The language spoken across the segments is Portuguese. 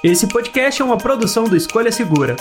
Esse podcast é uma produção do Escolha Segura.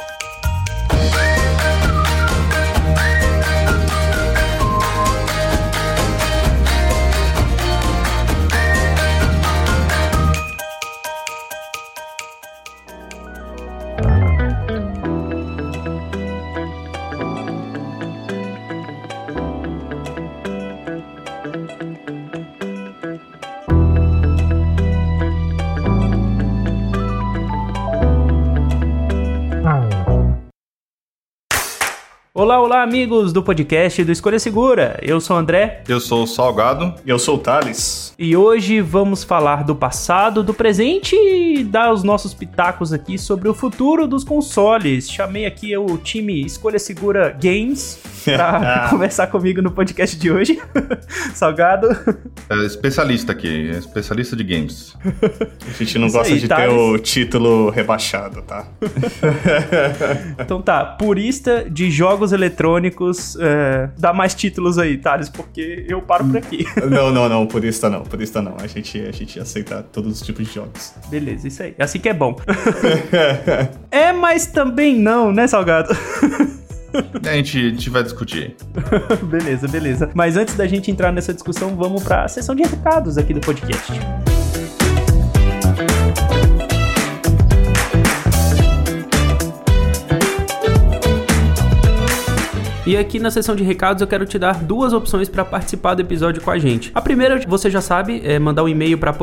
Olá, amigos do podcast do Escolha Segura. Eu sou o André. Eu sou o Salgado. E eu sou o Thales. E hoje vamos falar do passado, do presente e dar os nossos pitacos aqui sobre o futuro dos consoles. Chamei aqui o time Escolha Segura Games pra conversar comigo no podcast de hoje. Salgado. Especialista aqui, especialista de games. A gente não gosta de ter o título rebaixado, tá? Então tá, purista de jogos eletrônicos, dá mais títulos aí, Thales, porque eu paro por aqui. Não, purista não. A gente aceita todos os tipos de jogos. Beleza, isso aí. Assim que é bom. Mas também não, né, Salgado? A gente vai discutir. Beleza. Mas antes da gente entrar nessa discussão, vamos pra sessão de recados aqui do podcast. E aqui na seção de recados eu quero te dar duas opções para participar do episódio com a gente. A primeira, você já sabe, é mandar um e-mail para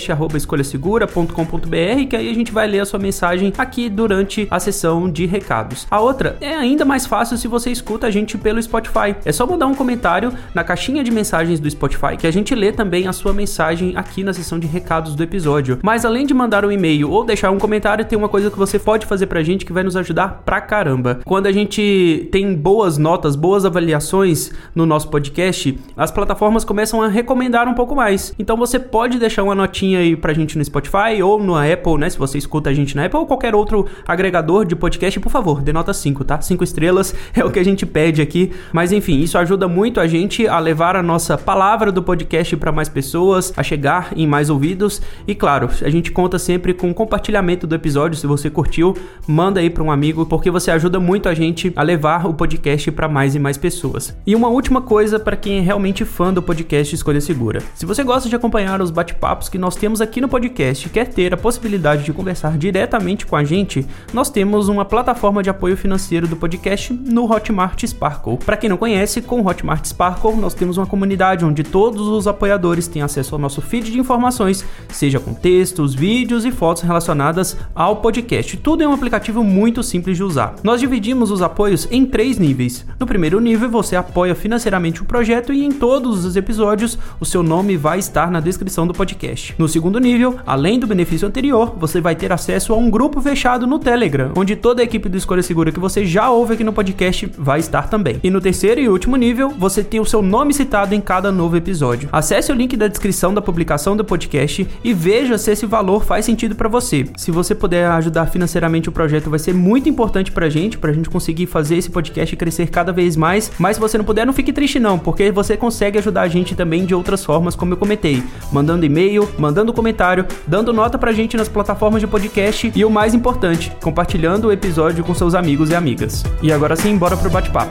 podcast@escolhasegura.com.br, que aí a gente vai ler a sua mensagem aqui durante a sessão de recados. A outra é ainda mais fácil se você escuta a gente pelo Spotify. É só mandar um comentário na caixinha de mensagens do Spotify que a gente lê também a sua mensagem aqui na sessão de recados do episódio. Mas além de mandar um e-mail ou deixar um comentário, tem uma coisa que você pode fazer pra gente que vai nos ajudar pra caramba. Quando a gente tem boas notas, boas avaliações no nosso podcast, as plataformas começam a recomendar um pouco mais. Então você pode deixar uma notinha aí pra gente no Spotify ou no Apple, né? Se você escuta a gente na Apple ou qualquer outro agregador de podcast, por favor, dê nota 5, tá? 5 estrelas é o que a gente pede aqui. Mas enfim, isso ajuda muito a gente a levar a nossa palavra do podcast pra mais pessoas, a chegar em mais ouvidos. E claro, a gente conta sempre com o compartilhamento do episódio. Se você curtiu, manda aí pra um amigo, porque você ajuda muito a gente a levar o podcast pra mais e mais pessoas. E uma última coisa para quem é realmente fã do podcast Escolha Segura. Se você gosta de acompanhar os bate-papos que nós temos aqui no podcast e quer ter a possibilidade de conversar diretamente com a gente, nós temos uma plataforma de apoio financeiro do podcast no Hotmart Sparkle. Para quem não conhece, com o Hotmart Sparkle nós temos uma comunidade onde todos os apoiadores têm acesso ao nosso feed de informações, seja com textos, vídeos e fotos relacionadas ao podcast. Tudo é um aplicativo muito simples de usar. Nós dividimos os apoios em 3 níveis. No primeiro nível, você apoia financeiramente o projeto e em todos os episódios o seu nome vai estar na descrição do podcast. No segundo nível, além do benefício anterior, você vai ter acesso a um grupo fechado no Telegram, onde toda a equipe do Escolha Segura que você já ouve aqui no podcast vai estar também. E no terceiro e último nível, você tem o seu nome citado em cada novo episódio. Acesse o link da descrição da publicação do podcast e veja se esse valor faz sentido para você. Se você puder ajudar financeiramente o projeto, vai ser muito importante pra gente conseguir fazer esse podcast crescer cada vez mais, mas se você não puder, não fique triste não, porque você consegue ajudar a gente também de outras formas, como eu comentei, mandando e-mail, mandando comentário, dando nota pra gente nas plataformas de podcast e o mais importante, compartilhando o episódio com seus amigos e amigas. E agora sim, bora pro bate-papo.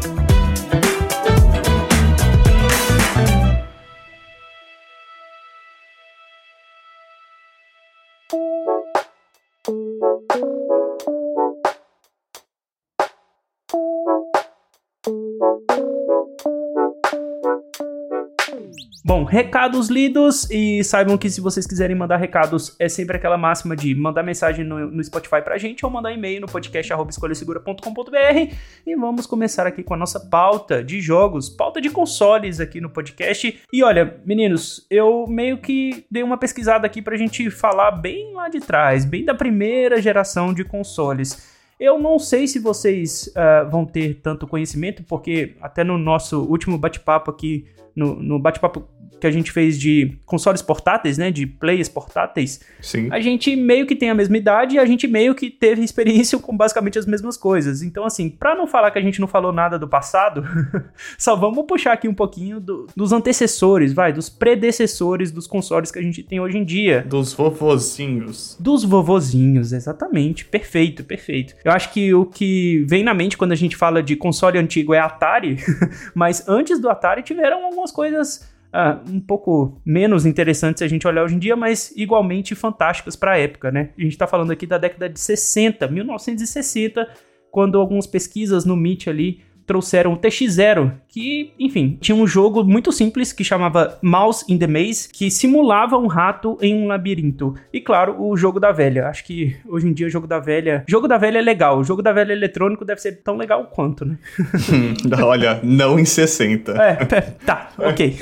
Bom, recados lidos, e saibam que se vocês quiserem mandar recados, é sempre aquela máxima de mandar mensagem no Spotify pra gente ou mandar e-mail no podcast@escolhasegura.com.br. E vamos começar aqui com a nossa pauta de jogos, pauta de consoles aqui no podcast. E olha, meninos, eu meio que dei uma pesquisada aqui pra gente falar bem lá de trás, bem da primeira geração de consoles. Eu não sei se vocês vão ter tanto conhecimento, porque até no nosso último bate-papo aqui, no bate-papo que a gente fez de consoles portáteis, né, de players portáteis, Sim. a gente meio que tem a mesma idade e a gente meio que teve experiência com basicamente as mesmas coisas. Então, assim, pra não falar que a gente não falou nada do passado, só vamos puxar aqui um pouquinho dos antecessores, dos predecessores dos consoles que a gente tem hoje em dia. Dos vovozinhos. Dos vovozinhos, exatamente. Perfeito, perfeito. Eu acho que o que vem na mente quando a gente fala de console antigo é Atari, mas antes do Atari tiveram algumas coisas um pouco menos interessantes se a gente olhar hoje em dia, mas igualmente fantásticas para a época, né? A gente tá falando aqui da década de 60, 1960, quando algumas pesquisas no MIT ali trouxeram o TX0, que, enfim, tinha um jogo muito simples que chamava Mouse in the Maze, que simulava um rato em um labirinto. E, claro, o Jogo da Velha. Acho que, hoje em dia, o Jogo da Velha é legal. O Jogo da Velha eletrônico deve ser tão legal quanto, né? Olha, não em 60. Tá, ok.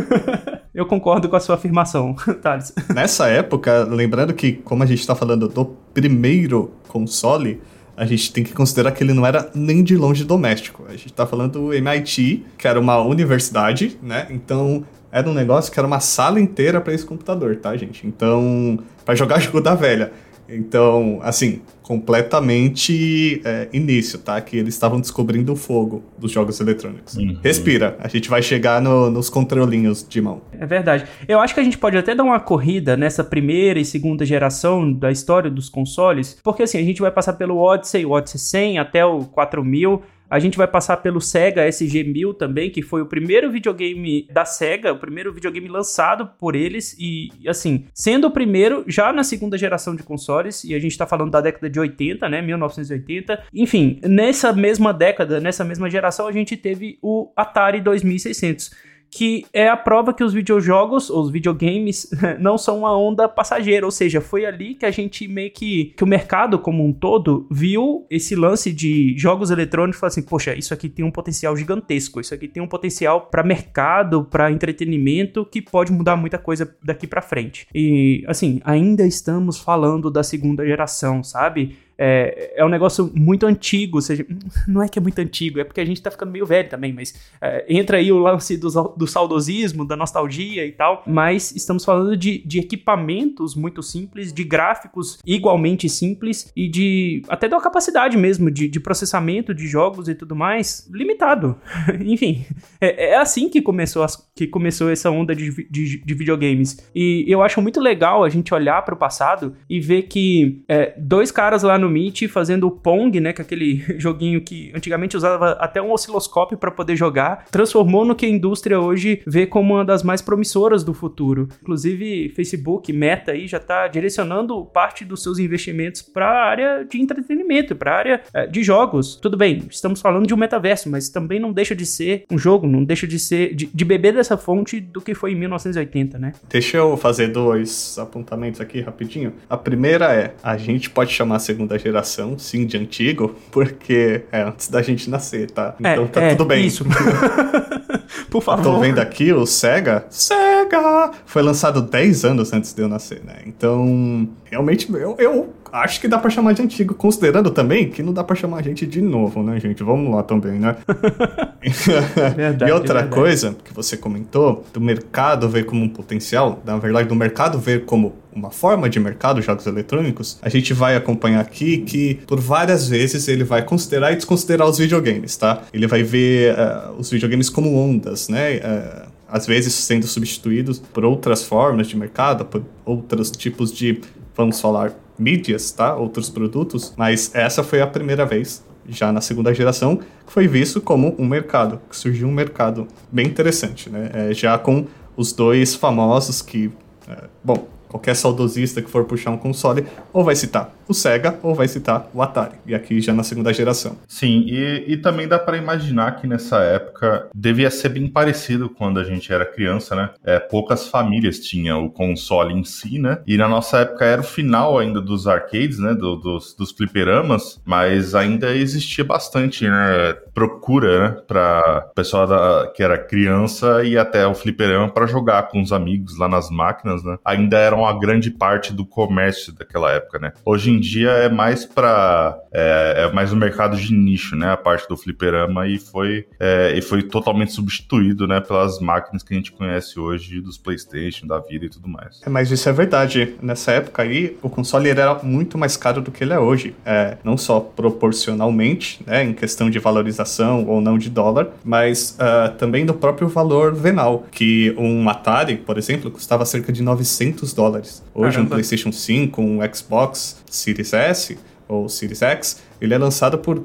Eu concordo com a sua afirmação, Thales. Nessa época, lembrando que, como a gente tá falando do primeiro console, a gente tem que considerar que ele não era nem de longe doméstico. A gente tá falando do MIT, que era uma universidade, né? Então, era um negócio que era uma sala inteira para esse computador, tá, gente? Então, para jogar Jogo da Velha. Então, assim, completamente início, tá? Que eles estavam descobrindo o fogo dos jogos eletrônicos. Respira, a gente vai chegar nos controlinhos de mão. É verdade. Eu acho que a gente pode até dar uma corrida nessa primeira e segunda geração da história dos consoles, porque assim, a gente vai passar pelo Odyssey, o Odyssey 100 até o 4000, a gente vai passar pelo Sega SG-1000 também, que foi o primeiro videogame da Sega, o primeiro videogame lançado por eles, e assim, sendo o primeiro já na segunda geração de consoles, e a gente tá falando da década de 80, né, 1980. Enfim, nessa mesma década, nessa mesma geração, a gente teve o Atari 2600, que é a prova que os videojogos, os videogames, não são uma onda passageira, ou seja, foi ali que a gente meio que o mercado como um todo viu esse lance de jogos eletrônicos e falou assim, poxa, isso aqui tem um potencial gigantesco, isso aqui tem um potencial para mercado, para entretenimento, que pode mudar muita coisa daqui para frente. E, assim, ainda estamos falando da segunda geração, sabe? É um negócio muito antigo, ou seja, não é que é muito antigo, é porque a gente tá ficando meio velho também, mas entra aí o lance do saudosismo, da nostalgia e tal, mas estamos falando de equipamentos muito simples, de gráficos igualmente simples e até de uma capacidade mesmo de processamento de jogos e tudo mais, limitado. Enfim, é assim que começou essa onda de videogames. E eu acho muito legal a gente olhar para o passado e ver que dois caras lá no Meet fazendo o Pong, né, que é aquele joguinho que antigamente usava até um osciloscópio para poder jogar, transformou no que a indústria hoje vê como uma das mais promissoras do futuro. Inclusive, Facebook, Meta aí já está direcionando parte dos seus investimentos para a área de entretenimento, para a área de jogos. Tudo bem, estamos falando de um metaverso, mas também não deixa de ser um jogo, não deixa de ser de beber dessa fonte do que foi em 1980, né? Deixa eu fazer 2 apontamentos aqui rapidinho. A primeira a gente pode chamar a segunda geração, sim, de antigo, porque é antes da gente nascer, tá? Então tá tudo bem. Isso. Por favor. Tô vendo aqui o Sega foi lançado 10 anos antes de eu nascer, né? Então, realmente, eu acho que dá pra chamar de antigo, considerando também que não dá pra chamar a gente de novo, né, gente? Vamos lá também, né? Verdade, e outra coisa que você comentou, do mercado ver como um potencial, na verdade, do mercado ver como uma forma de mercado, jogos eletrônicos, a gente vai acompanhar aqui que por várias vezes ele vai considerar e desconsiderar os videogames, tá? Ele vai ver os videogames como ondas, né? Às vezes sendo substituídos por outras formas de mercado, por outros tipos de, vamos falar, mídias, tá? Outros produtos, mas essa foi a primeira vez, já na segunda geração, que foi visto como um mercado, que surgiu um mercado bem interessante, né? Já com os dois famosos que, bom, qualquer saudosista que for puxar um console, ou vai citar o Sega, ou vai citar o Atari. E aqui já na segunda geração. Sim, e também dá para imaginar que nessa época devia ser bem parecido quando a gente era criança, né? Poucas famílias tinham o console em si, né? E na nossa época era o final ainda dos arcades, né? Dos fliperamas, mas ainda existia bastante, né? Procura, né? Para pessoal que era criança e até o fliperama para jogar com os amigos lá nas máquinas, né? Ainda era uma grande parte do comércio daquela época, né? Hoje em dia é mais é mais um mercado de nicho, né? A parte do fliperama e foi totalmente substituído, né? Pelas máquinas que a gente conhece hoje, dos PlayStation, da vida e tudo mais. Mas isso é verdade. Nessa época aí, o console era muito mais caro do que ele é hoje. Não só proporcionalmente, né? Em questão de valorização ou não de dólar, mas também do próprio valor venal, que um Atari, por exemplo, custava cerca de $900. Hoje um PlayStation 5, um Xbox Series S ou Series X, ele é lançado por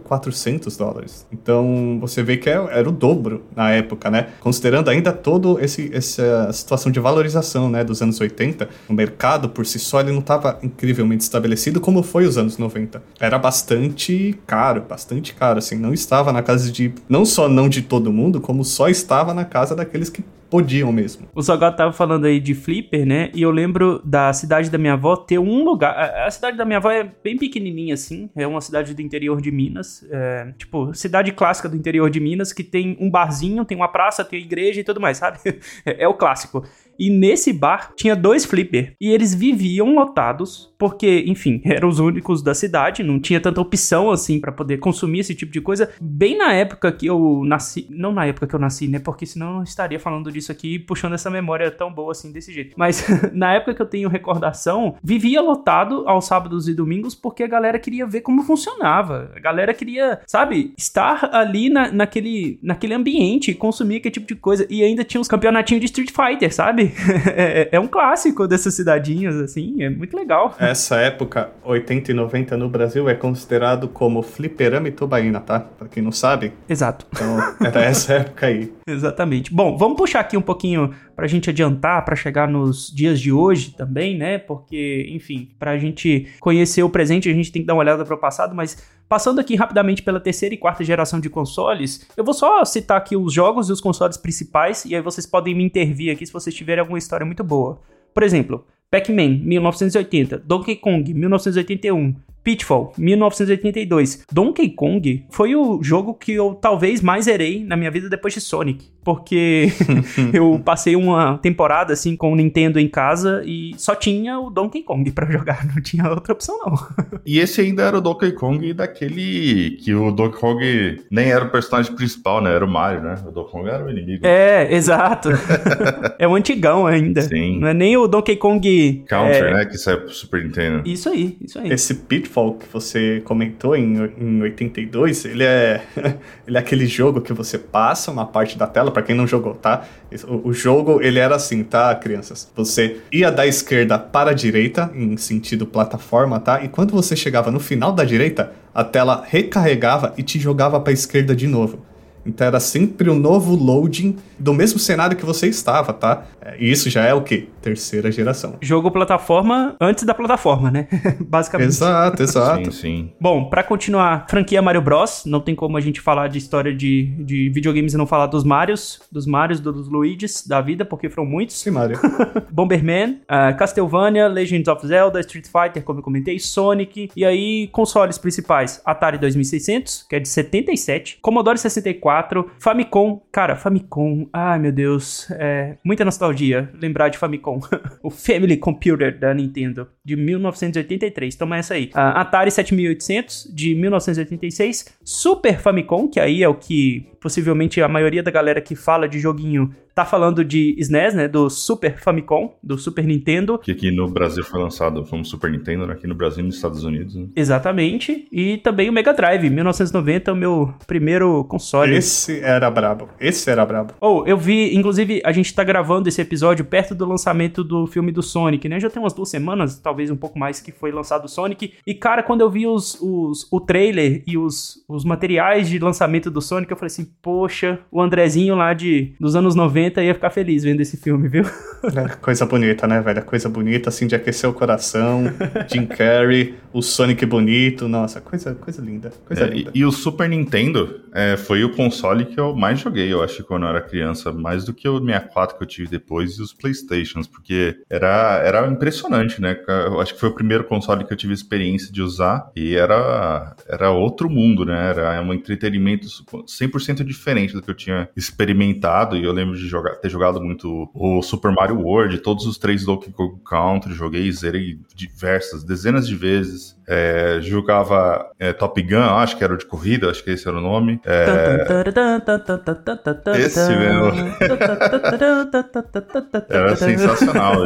$400. Então, você vê que era o dobro na época, né? Considerando ainda toda essa situação de valorização, né, dos anos 80, o mercado por si só ele não estava incrivelmente estabelecido como foi os anos 90. Era bastante caro, assim, não estava na casa não só não de todo mundo, como só estava na casa daqueles que podiam mesmo. O Salgado tava falando aí de flipper, né? E eu lembro da cidade da minha avó ter um lugar... A cidade da minha avó é bem pequenininha, assim. É uma cidade do interior de Minas. Tipo, cidade clássica do interior de Minas, que tem um barzinho, tem uma praça, tem igreja e tudo mais, sabe? É o clássico. E nesse bar tinha 2 flipper. E eles viviam lotados, porque, enfim, eram os únicos da cidade. Não tinha tanta opção, assim, pra poder consumir esse tipo de coisa. Bem na época que eu nasci... Não na época que eu nasci, né? Porque senão eu não estaria falando disso aqui, puxando essa memória tão boa assim, desse jeito. Mas na época que eu tenho recordação, vivia lotado aos sábados e domingos, porque a galera queria ver como funcionava. A galera queria, sabe, estar ali naquele ambiente, consumir aquele tipo de coisa. E ainda tinha uns campeonatinhos de Street Fighter, sabe? É um clássico dessas cidadinhas, assim, é muito legal. Essa época, 80 e 90 no Brasil, é considerado como fliperama e tubaína, tá? Pra quem não sabe. Exato. Então, era essa época aí. Exatamente. Bom, vamos puxar aqui um pouquinho pra gente adiantar, pra chegar nos dias de hoje também, né? Porque, enfim, pra gente conhecer o presente, a gente tem que dar uma olhada pro passado, mas passando aqui rapidamente pela 3ª e 4ª geração de consoles, eu vou só citar aqui os jogos e os consoles principais, e aí vocês podem me intervir aqui se vocês tiverem alguma história muito boa. Por exemplo, Pac-Man, 1980, Donkey Kong, 1981, Pitfall, 1982. Donkey Kong foi o jogo que eu talvez mais zerei na minha vida depois de Sonic, porque eu passei uma temporada assim com o Nintendo em casa e só tinha o Donkey Kong pra jogar, não tinha outra opção não. E esse ainda era o Donkey Kong daquele que o Donkey Kong nem era o personagem principal, né? Era o Mario, né? O Donkey Kong era o inimigo. Exato. É o antigão ainda. Sim. Não é nem o Donkey Kong... Counter, né? Que saiu pro Super Nintendo. Isso aí. Esse Pitfall que você comentou em 82, ele é aquele jogo que você passa uma parte da tela, pra quem não jogou, tá? O jogo, ele era assim, tá, crianças? Você ia da esquerda para a direita, em sentido plataforma, tá? E quando você chegava no final da direita, a tela recarregava e te jogava pra esquerda de novo. Então era sempre um novo loading do mesmo cenário que você estava, tá? E isso já é o quê? 3ª geração. Jogo plataforma antes da plataforma, né? Basicamente. Exato. Sim. Bom, pra continuar, franquia Mario Bros. Não tem como a gente falar de história de videogames e não falar dos Marios, dos Luigis da vida, porque foram muitos. Sim, Mario. Bomberman, Castlevania, Legends of Zelda, Street Fighter, como eu comentei, Sonic. E aí, consoles principais, Atari 2600, que é de 77, Commodore 64, Famicom. Cara, Famicom, ai meu Deus, muita nostalgia lembrar de Famicom. O Family Computer da Nintendo, de 1983, toma essa aí. Atari 7800, de 1986, Super Famicom, que aí é o que possivelmente a maioria da galera que fala de joguinho tá falando de SNES, né, do Super Famicom, do Super Nintendo. Que aqui no Brasil foi lançado como Super Nintendo, né? Aqui no Brasil e nos Estados Unidos, né? Exatamente. E também o Mega Drive, 1990, o meu primeiro console. Esse era brabo. Eu vi, inclusive, a gente tá gravando esse episódio perto do lançamento do filme do Sonic, né? Já tem umas 2 semanas, talvez um pouco mais, que foi lançado o Sonic. E, cara, quando eu vi o trailer e os materiais de lançamento do Sonic, eu falei assim, poxa, o Andrezinho lá dos anos 90 ia ficar feliz vendo esse filme, viu? Coisa bonita, né, velho? Coisa bonita, assim, de aquecer o coração. Jim Carrey, o Sonic bonito. Nossa, coisa linda. Linda. E o Super Nintendo foi o console que eu mais joguei, eu acho, quando eu era criança. Mais do que o 64 que eu tive depois e os Playstations, porque era impressionante, né? eu acho que foi o primeiro console que eu tive experiência de usar e era outro mundo, né? Era um entretenimento 100% diferente do que eu tinha experimentado, e eu lembro de ter jogado muito o Super Mario World, todos os 3 Donkey Kong Country, joguei, zerei dezenas de vezes. Jogava Top Gun, acho que era o de corrida, acho que esse era o nome. Esse mesmo. Era sensacional.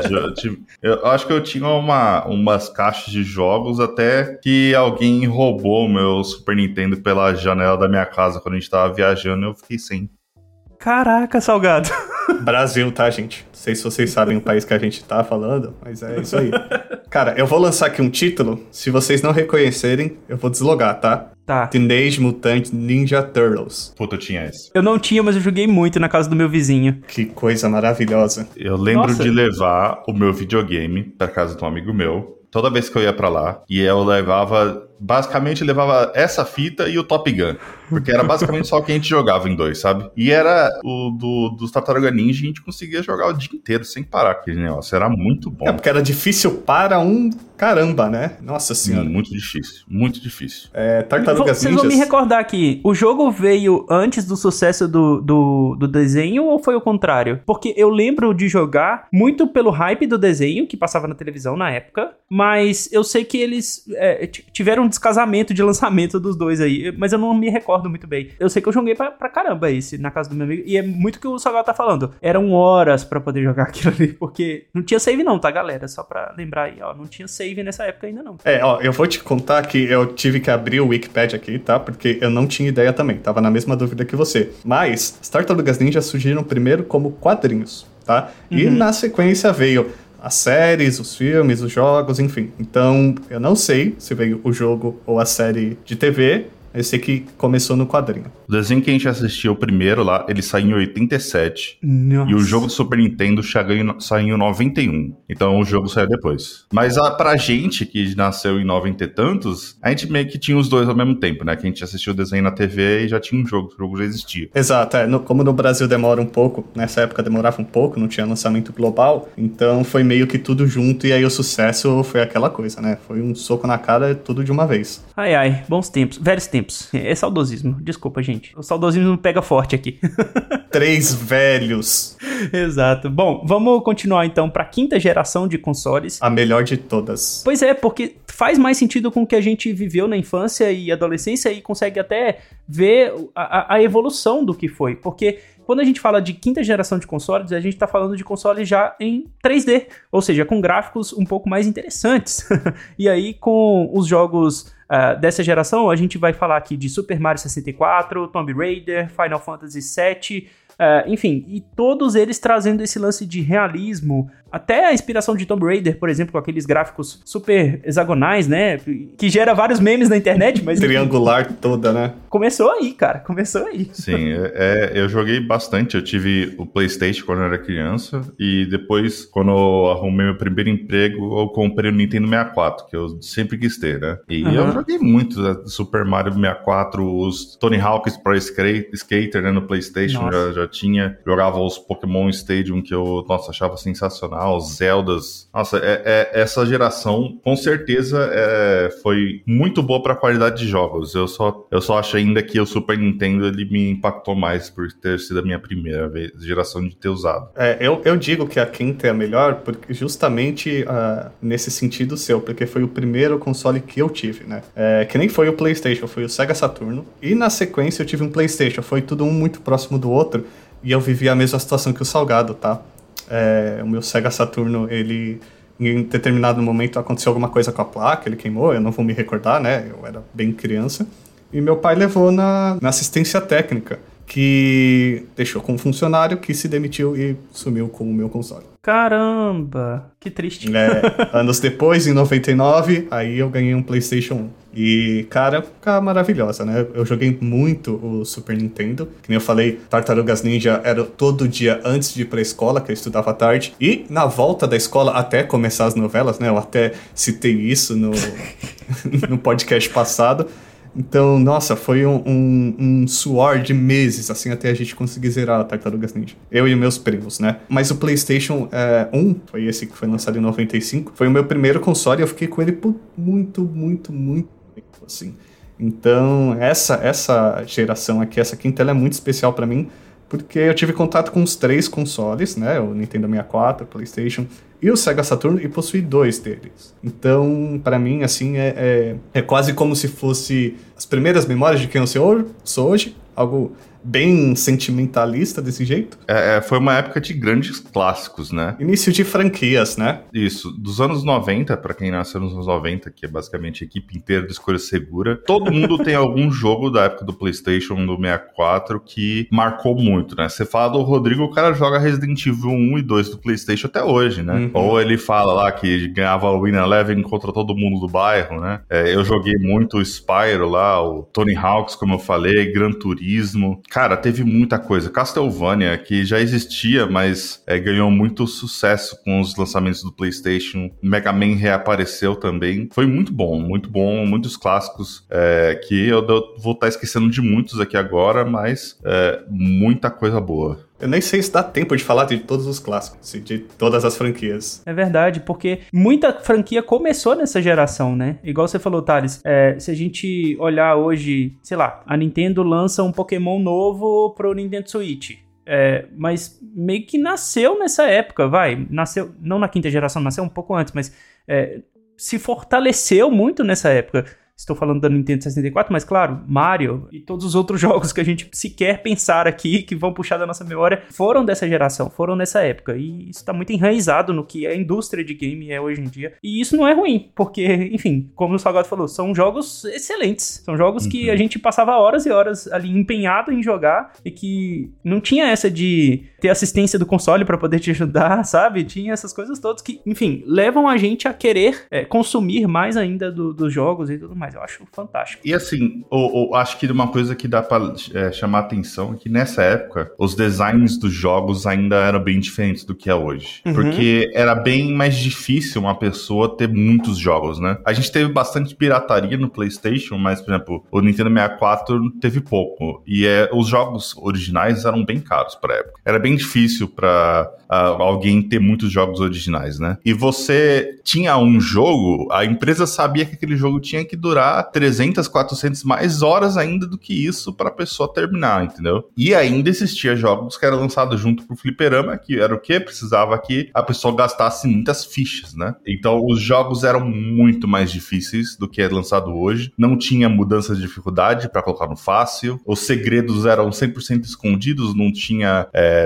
Eu acho que eu tinha umas caixas de jogos até que alguém roubou o meu Super Nintendo pela janela da minha casa quando a gente tava viajando, eu fiquei sem. Caraca, Salgado. Brasil, tá, gente? Não sei se vocês sabem o país que a gente tá falando, mas é isso aí. Cara, eu vou lançar aqui um título. Se vocês não reconhecerem, eu vou deslogar, tá? Tá. Teenage Mutant Ninja Turtles. Puta, eu tinha esse. Eu não tinha, mas eu joguei muito na casa do meu vizinho. Que coisa maravilhosa. Eu lembro de levar o meu videogame pra casa de um amigo meu, toda vez que eu ia pra lá, e eu basicamente levava essa fita e o Top Gun. Porque era basicamente só o que a gente jogava em 2, sabe? E era dos Tartaruga Ninja, a gente conseguia jogar o dia inteiro sem parar aquele negócio. Era muito bom. Porque era difícil para um caramba, né? Nossa senhora. Muito difícil, muito difícil. Tartarugas Vocês vão me recordar aqui, o jogo veio antes do sucesso do desenho ou foi o contrário? Porque eu lembro de jogar muito pelo hype do desenho, que passava na televisão na época, mas eu sei que eles tiveram um descasamento de lançamento dos dois aí, mas eu não me recordo muito bem. Eu sei que eu joguei pra caramba esse na casa do meu amigo, e é muito o que o Salgado tá falando. Eram horas pra poder jogar aquilo ali, porque não tinha save não, tá, galera? Só pra lembrar aí, ó, não tinha save nessa época ainda não. Eu vou te contar que eu tive que abrir o Wikipedia aqui, tá? Porque eu não tinha ideia também, tava na mesma dúvida que você. Mas, as Tartarugas Ninja surgiram primeiro como quadrinhos, tá? E na sequência veio as séries, os filmes, os jogos, enfim. Então, eu não sei se veio o jogo ou a série de TV. Eu sei que começou no quadrinho. O desenho que a gente assistiu primeiro lá, ele saiu em 87. Nossa. E o jogo do Super Nintendo saiu em 91. Então o jogo saiu depois. Mas pra gente, que nasceu em 90 e tantos, a gente meio que tinha os dois ao mesmo tempo, né? Que a gente assistiu o desenho na TV e já tinha um jogo, o jogo já existia. Exato, como no Brasil demora um pouco, nessa época demorava um pouco, não tinha lançamento global, então foi meio que tudo junto, e aí o sucesso foi aquela coisa, né? Foi um soco na cara, tudo de uma vez. Ai, ai, bons tempos, velhos tempos. É saudosismo, desculpa, gente. O saudosismo pega forte aqui. 3 velhos. Exato. Bom, vamos continuar então para a 5ª geração de consoles. A melhor de todas. Pois é, porque faz mais sentido com o que a gente viveu na infância e adolescência e consegue até ver a evolução do que foi. Porque quando a gente fala de 5ª geração de consoles, a gente tá falando de consoles já em 3D, ou seja, com gráficos um pouco mais interessantes. E aí, com os jogos dessa geração, a gente vai falar aqui de Super Mario 64, Tomb Raider, Final Fantasy VII, enfim, e todos eles trazendo esse lance de realismo, até a inspiração de Tomb Raider, por exemplo, com aqueles gráficos super hexagonais, né, que gera vários memes na internet, mas... Triangular toda, né? Começou aí, cara, começou aí. Sim, eu joguei bastante, eu tive o PlayStation quando eu era criança, e depois, quando eu arrumei meu primeiro emprego, eu comprei o Nintendo 64, que eu sempre quis ter, né, e eu joguei muito, né? Super Mario 64, os Tony Hawk's Pro Skater, né, no PlayStation, já tinha, jogava os Pokémon Stadium, que eu, achava sensacional, os Zeldas. Nossa, essa geração, com certeza, foi muito boa pra qualidade de jogos. Eu só acho ainda que o Super Nintendo, ele me impactou mais por ter sido a minha primeira geração de ter usado. Eu digo que a 5ª é a melhor, porque justamente nesse sentido seu, porque foi o primeiro console que eu tive, né? Que nem foi o PlayStation, foi o Sega Saturno. E na sequência eu tive um PlayStation, foi tudo um muito próximo do outro. E eu vivi a mesma situação que o Salgado, tá? O meu Sega Saturno, ele... Em determinado momento aconteceu alguma coisa com a placa, ele queimou, eu não vou me recordar, né? Eu era bem criança. E meu pai levou na assistência técnica, que deixou com um funcionário que se demitiu e sumiu com o meu console. Caramba, que triste. Anos depois, em 99, aí eu ganhei um PlayStation 1. E, cara, época maravilhosa, né? Eu joguei muito o Super Nintendo. Que nem eu falei, Tartarugas Ninja era todo dia antes de ir pra escola, que eu estudava à tarde. E na volta da escola, até começar as novelas, né? Eu até citei isso no podcast passado. Então, nossa, foi um suor de meses, assim, até a gente conseguir zerar a Tartarugas Ninja. Eu e meus primos, né? Mas o PlayStation 1, foi esse que foi lançado em 95, foi o meu primeiro console e eu fiquei com ele por muito tempo, assim. Então, essa geração aqui, essa quinta, ela é muito especial pra mim, porque eu tive contato com os 3 consoles, né? O Nintendo 64, o PlayStation e o Sega Saturn, e possui 2 deles. Então, pra mim, assim, é quase como se fosse as primeiras memórias de quem eu sou hoje, algo bem sentimentalista desse jeito. Foi uma época de grandes clássicos, né? Início de franquias, né? Isso, dos anos 90, pra quem nasceu nos anos 90, que é basicamente a equipe inteira de escolha segura, todo mundo tem algum jogo da época do PlayStation, do 64, que marcou muito, né? Você fala do Rodrigo, o cara joga Resident Evil 1 e 2 do PlayStation até hoje, né? Ou ele fala lá que ganhava o Win Eleven contra todo mundo do bairro, né? Eu joguei muito o Spyro lá, o Tony Hawk's, como eu falei, Gran Turismo. Cara, teve muita coisa. Castlevania, que já existia, mas ganhou muito sucesso com os lançamentos do PlayStation. Mega Man reapareceu também. Foi muito bom, muitos clássicos que eu vou estar esquecendo de muitos aqui agora, mas muita coisa boa. Eu nem sei se dá tempo de falar de todos os clássicos, de todas as franquias. É verdade, porque muita franquia começou nessa geração, né? Igual você falou, Thales, se a gente olhar hoje, sei lá, a Nintendo lança um Pokémon novo pro Nintendo Switch. Mas meio que nasceu nessa época, nasceu, não na quinta geração, nasceu um pouco antes, mas se fortaleceu muito nessa época. Estou falando da Nintendo 64, mas claro, Mario e todos os outros jogos que a gente sequer pensar aqui, que vão puxar da nossa memória, foram dessa geração, foram nessa época. E isso está muito enraizado no que a indústria de game é hoje em dia. E isso não é ruim, porque, enfim, como o Salgado falou, são jogos excelentes. São jogos que a gente passava horas e horas ali empenhado em jogar e que não tinha essa de ter assistência do console para poder te ajudar, sabe? Tinha essas coisas todas que, enfim, levam a gente a querer consumir mais ainda dos jogos e tudo mais. Eu acho fantástico. E assim, acho que uma coisa que dá pra chamar atenção é que nessa época, os designs dos jogos ainda eram bem diferentes do que é hoje. Porque era bem mais difícil uma pessoa ter muitos jogos, né? A gente teve bastante pirataria no PlayStation, mas, por exemplo, o Nintendo 64 teve pouco. E os jogos originais eram bem caros pra época. Era bem difícil pra alguém ter muitos jogos originais, né? E você tinha um jogo, a empresa sabia que aquele jogo tinha que durar 300, 400 mais horas ainda do que isso pra pessoa terminar, entendeu? E ainda existia jogos que eram lançados junto pro fliperama, que era o quê? Precisava que a pessoa gastasse muitas fichas, né? Então os jogos eram muito mais difíceis do que é lançado hoje. Não tinha mudança de dificuldade pra colocar no fácil. Os segredos eram 100% escondidos, não tinha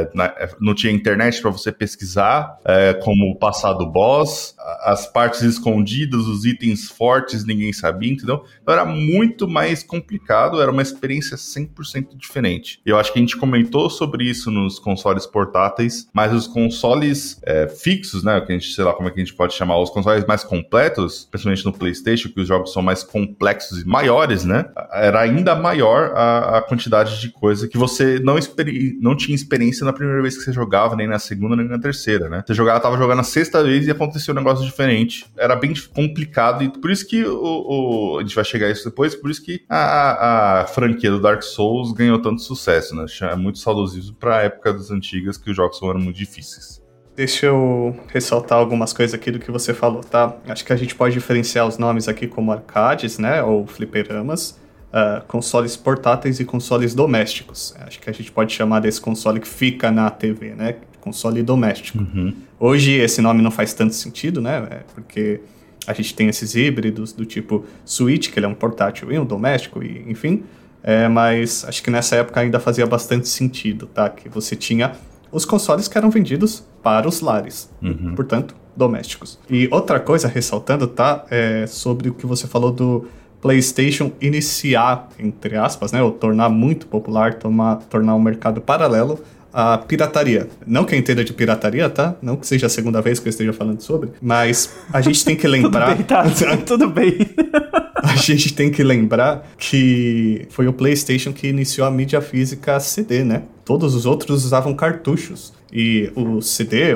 internet pra você pesquisar como passar do boss. As partes escondidas, os itens fortes, ninguém sabia, entendeu? Então era muito mais complicado, era uma experiência 100% diferente. Eu acho que a gente comentou sobre isso nos consoles portáteis, mas os consoles fixos, né, que a gente, sei lá como é que a gente pode chamar, os consoles mais completos, principalmente no PlayStation, que os jogos são mais complexos e maiores, né, era ainda maior a quantidade de coisa que você não tinha experiência na primeira vez que você jogava, nem na segunda, nem na terceira, né. Você tava jogando a sexta vez e aconteceu um negócio diferente. Era bem complicado e por isso que a gente vai chegar a isso depois, por isso que a franquia do Dark Souls ganhou tanto sucesso, né? É muito saudosismo pra época das antigas que os jogos eram muito difíceis. Deixa eu ressaltar algumas coisas aqui do que você falou, tá? Acho que a gente pode diferenciar os nomes aqui como arcades, né? Ou fliperamas, consoles portáteis e consoles domésticos. Acho que a gente pode chamar desse console que fica na TV, né? Console doméstico. Hoje esse nome não faz tanto sentido, né? Porque a gente tem esses híbridos do tipo Switch, que ele é um portátil e um doméstico, e, enfim. Mas acho que nessa época ainda fazia bastante sentido, tá? Que você tinha os consoles que eram vendidos para os lares, portanto, domésticos. E outra coisa, ressaltando, tá? Sobre o que você falou do PlayStation iniciar, entre aspas, né? Ou tornar muito popular, tornar um mercado paralelo a pirataria. Não que eu entenda de pirataria, tá? Não que seja a segunda vez que eu esteja falando sobre, mas a gente tem que lembrar... Tudo bem, tá? Tudo bem. A gente tem que lembrar que foi o PlayStation que iniciou a mídia física CD, né? Todos os outros usavam cartuchos. E o CD,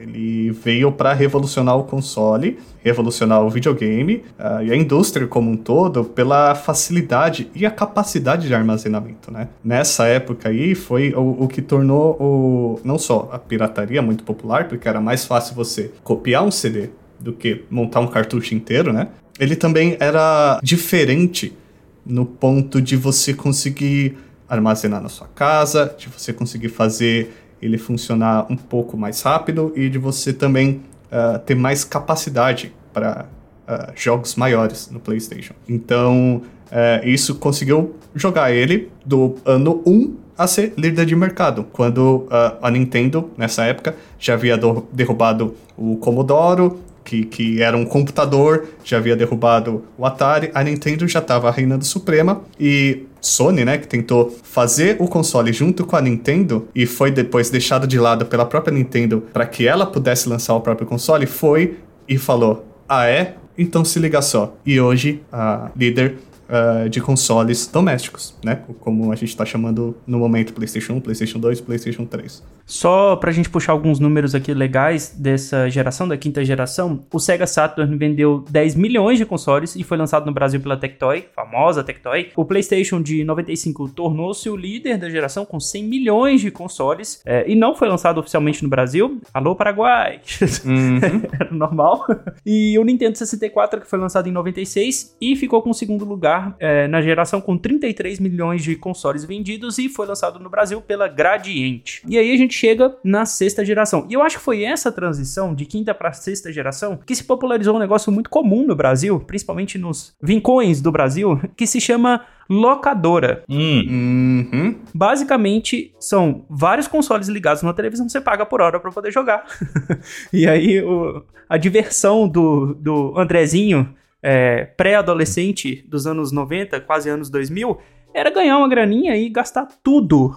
Ele veio para revolucionar o console, revolucionar o videogame e a indústria como um todo pela facilidade e a capacidade de armazenamento, né? Nessa época aí foi o que tornou não só a pirataria muito popular, porque era mais fácil você copiar um CD do que montar um cartucho inteiro, né? Ele também era diferente no ponto de você conseguir armazenar na sua casa, de você conseguir fazer ele funcionar um pouco mais rápido e de você também ter mais capacidade para jogos maiores no PlayStation. Então, isso conseguiu jogar ele do ano 1 a ser líder de mercado, quando a Nintendo, nessa época, já havia derrubado o Commodore, que era um computador, já havia derrubado o Atari, a Nintendo já estava reinando suprema, e Sony, né, que tentou fazer o console junto com a Nintendo, e foi depois deixado de lado pela própria Nintendo para que ela pudesse lançar o próprio console, foi e falou, então se liga só. E hoje, a líder de consoles domésticos, né, como a gente está chamando no momento PlayStation 1, PlayStation 2, PlayStation 3. Só pra gente puxar alguns números aqui legais dessa geração, da quinta geração, o Sega Saturn vendeu 10 milhões de consoles e foi lançado no Brasil pela Tectoy, famosa Tectoy. O PlayStation de 95 tornou-se o líder da geração com 100 milhões de consoles e não foi lançado oficialmente no Brasil. Alô, Paraguai! Era normal. E o Nintendo 64, que foi lançado em 96 e ficou com o segundo lugar na geração com 33 milhões de consoles vendidos e foi lançado no Brasil pela Gradiente. E aí a gente chega na sexta geração. E eu acho que foi essa transição de quinta para sexta geração que se popularizou um negócio muito comum no Brasil, principalmente nos vincões do Brasil, que se chama locadora. Basicamente, são vários consoles ligados na televisão, você paga por hora para poder jogar. E aí, a diversão do Andrezinho, pré-adolescente dos anos 90, quase anos 2000, era ganhar uma graninha e gastar tudo.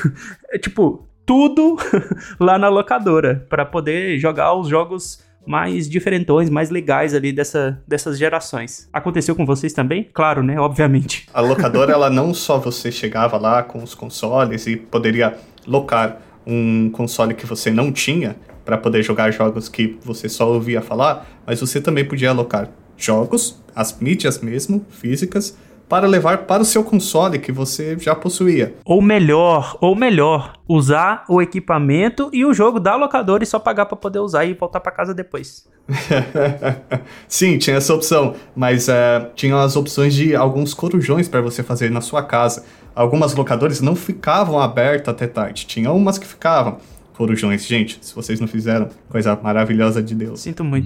Tudo lá na locadora, para poder jogar os jogos mais diferentões, mais legais ali dessas gerações. Aconteceu com vocês também? Claro, né? Obviamente. A locadora, ela não só você chegava lá com os consoles e poderia locar um console que você não tinha para poder jogar jogos que você só ouvia falar, mas você também podia alocar jogos, as mídias mesmo, físicas, para levar para o seu console que você já possuía. Ou melhor, usar o equipamento e o jogo da locadora e só pagar para poder usar e voltar para casa depois. Sim, tinha essa opção, mas tinha as opções de alguns corujões para você fazer na sua casa. Algumas locadoras não ficavam abertas até tarde, tinha umas que ficavam. Corujões, gente, se vocês não fizeram, coisa maravilhosa de Deus. Sinto muito.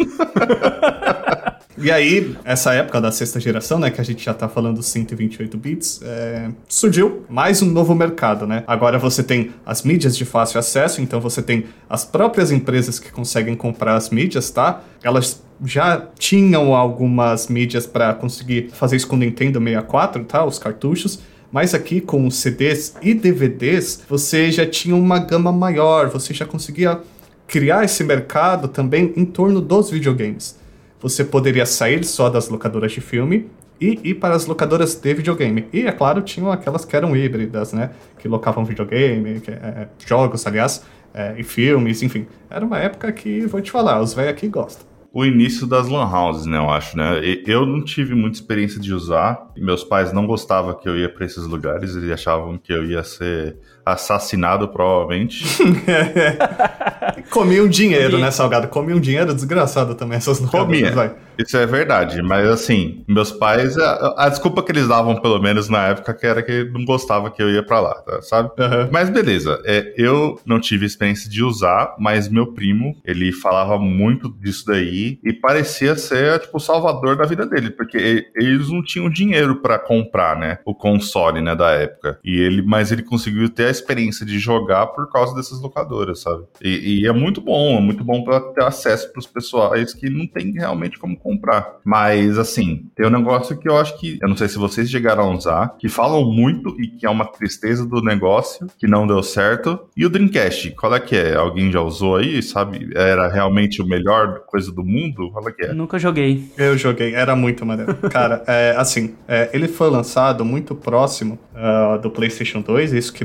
E aí, essa época da sexta geração, né, que a gente já tá falando dos 128 bits, surgiu mais um novo mercado, né? Agora você tem as mídias de fácil acesso, então você tem as próprias empresas que conseguem comprar as mídias, tá? Elas já tinham algumas mídias para conseguir fazer isso com o Nintendo 64, tá? Os cartuchos. Mas aqui com os CDs e DVDs, você já tinha uma gama maior, você já conseguia criar esse mercado também em torno dos videogames. Você poderia sair só das locadoras de filme e ir para as locadoras de videogame. E, é claro, tinham aquelas que eram híbridas, né? Que locavam videogame, jogos, aliás, e filmes, enfim. Era uma época que, vou te falar, os velhos aqui gostam. O início das lan houses, né, eu acho, né? Eu não tive muita experiência de usar, e meus pais não gostavam que eu ia para esses lugares, eles achavam que eu ia ser assassinado, provavelmente. Comiam dinheiro, né, Salgado? Comiam dinheiro desgraçado também, essas locadoras, vai. Isso é verdade, mas assim, meus pais, a desculpa que eles davam, pelo menos na época, que era que não gostava que eu ia pra lá, tá, sabe? Uhum. Mas beleza, eu não tive experiência de usar, mas meu primo, ele falava muito disso daí e parecia ser, tipo, o salvador da vida dele, porque eles não tinham dinheiro pra comprar, né, o console, né, da época. Mas ele conseguiu ter a experiência de jogar por causa dessas locadoras, sabe? E é muito bom pra ter acesso pros pessoais que não tem realmente como comprar. Mas, assim, tem um negócio que eu acho que, eu não sei se vocês chegaram a usar, que falam muito e que é uma tristeza do negócio, que não deu certo. E o Dreamcast, qual é que é? Alguém já usou aí, sabe? Era realmente o melhor coisa do mundo? Qual é que é? Nunca joguei. Eu joguei, era muito maneiro. Cara, ele foi lançado muito próximo do PlayStation 2, isso que matou ele.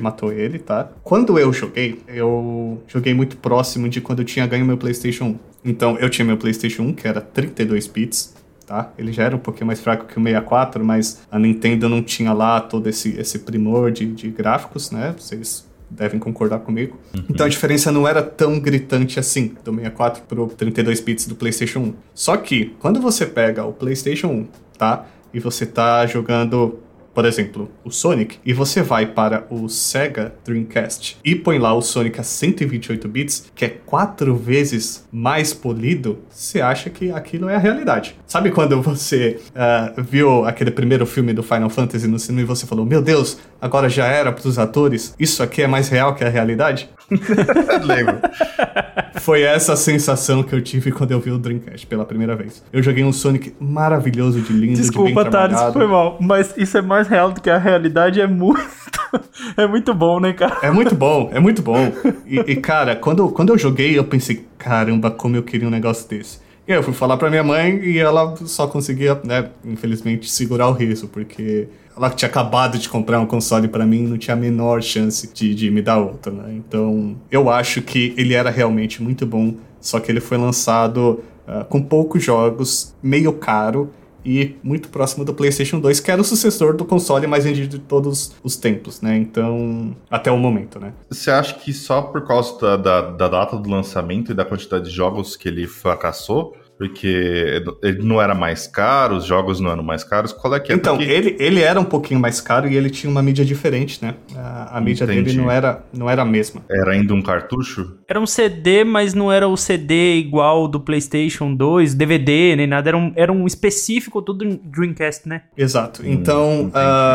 ele, tá? Quando eu joguei muito próximo de quando eu tinha ganho meu PlayStation 1. Então, eu tinha meu PlayStation 1, que era 32 bits, tá? Ele já era um pouquinho mais fraco que o 64, mas a Nintendo não tinha lá todo esse primor de gráficos, né? Vocês devem concordar comigo. Então a diferença não era tão gritante assim, do 64 pro 32 bits do PlayStation 1. Só que, quando você pega o PlayStation 1, tá? E você tá jogando, por exemplo, o Sonic, e você vai para o Sega Dreamcast e põe lá o Sonic a 128 bits, que é 4 vezes mais polido, você acha que aquilo é a realidade. Sabe quando você viu aquele primeiro filme do Final Fantasy no cinema e você falou, meu Deus, agora já era pros atores? Isso aqui é mais real que a realidade? Lembro. Foi essa sensação que eu tive quando eu vi o Dreamcast pela primeira vez. Eu joguei um Sonic maravilhoso, de lindo, Desculpa, de bem trabalhado. Thales, foi mal. Mas isso é mais real do que a realidade, é muito... é muito bom, né, cara? É muito bom, é muito bom. E cara, quando eu joguei, eu pensei, caramba, como eu queria um negócio desse. E aí eu fui falar pra minha mãe e ela só conseguia, né, infelizmente, segurar o riso, porque ela tinha acabado de comprar um console pra mim e não tinha a menor chance de me dar outro, né? Então, eu acho que ele era realmente muito bom, só que ele foi lançado com poucos jogos, meio caro e muito próximo do PlayStation 2, que era o sucessor do console mais vendido de todos os tempos, né? Então, até o momento, né? Você acha que só por causa da data do lançamento e da quantidade de jogos que ele fracassou? Porque ele não era mais caro, os jogos não eram mais caros, qual é que é? Então, Porque... ele era um pouquinho mais caro e ele tinha uma mídia diferente, né? A mídia dele não era a mesma. Era ainda um cartucho? Era um CD, mas não era o CD igual do PlayStation 2, DVD, nem nada. Era um específico do Dreamcast, né? Exato. Então,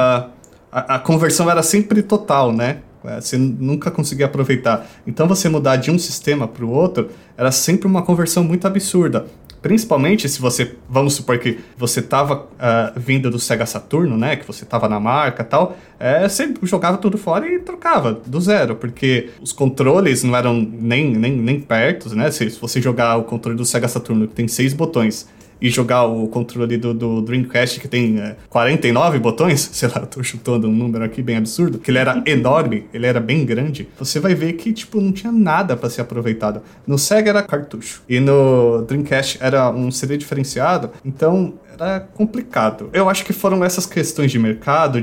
a conversão era sempre total, né? Você nunca conseguia aproveitar. Então, você mudar de um sistema para o outro era sempre uma conversão muito absurda. Principalmente se você, vamos supor que você estava vindo do Sega Saturno, né, que você estava na marca e tal, você jogava tudo fora e trocava do zero, porque os controles não eram nem perto, né, se você jogar o controle do Sega Saturno, que tem 6 botões, e jogar o controle do Dreamcast, que tem 49 botões, sei lá, eu tô chutando um número aqui bem absurdo, que ele era enorme, ele era bem grande, você vai ver que, tipo, não tinha nada pra ser aproveitado. No Sega era cartucho, e no Dreamcast era um CD diferenciado, então era complicado. Eu acho que foram essas questões de mercado,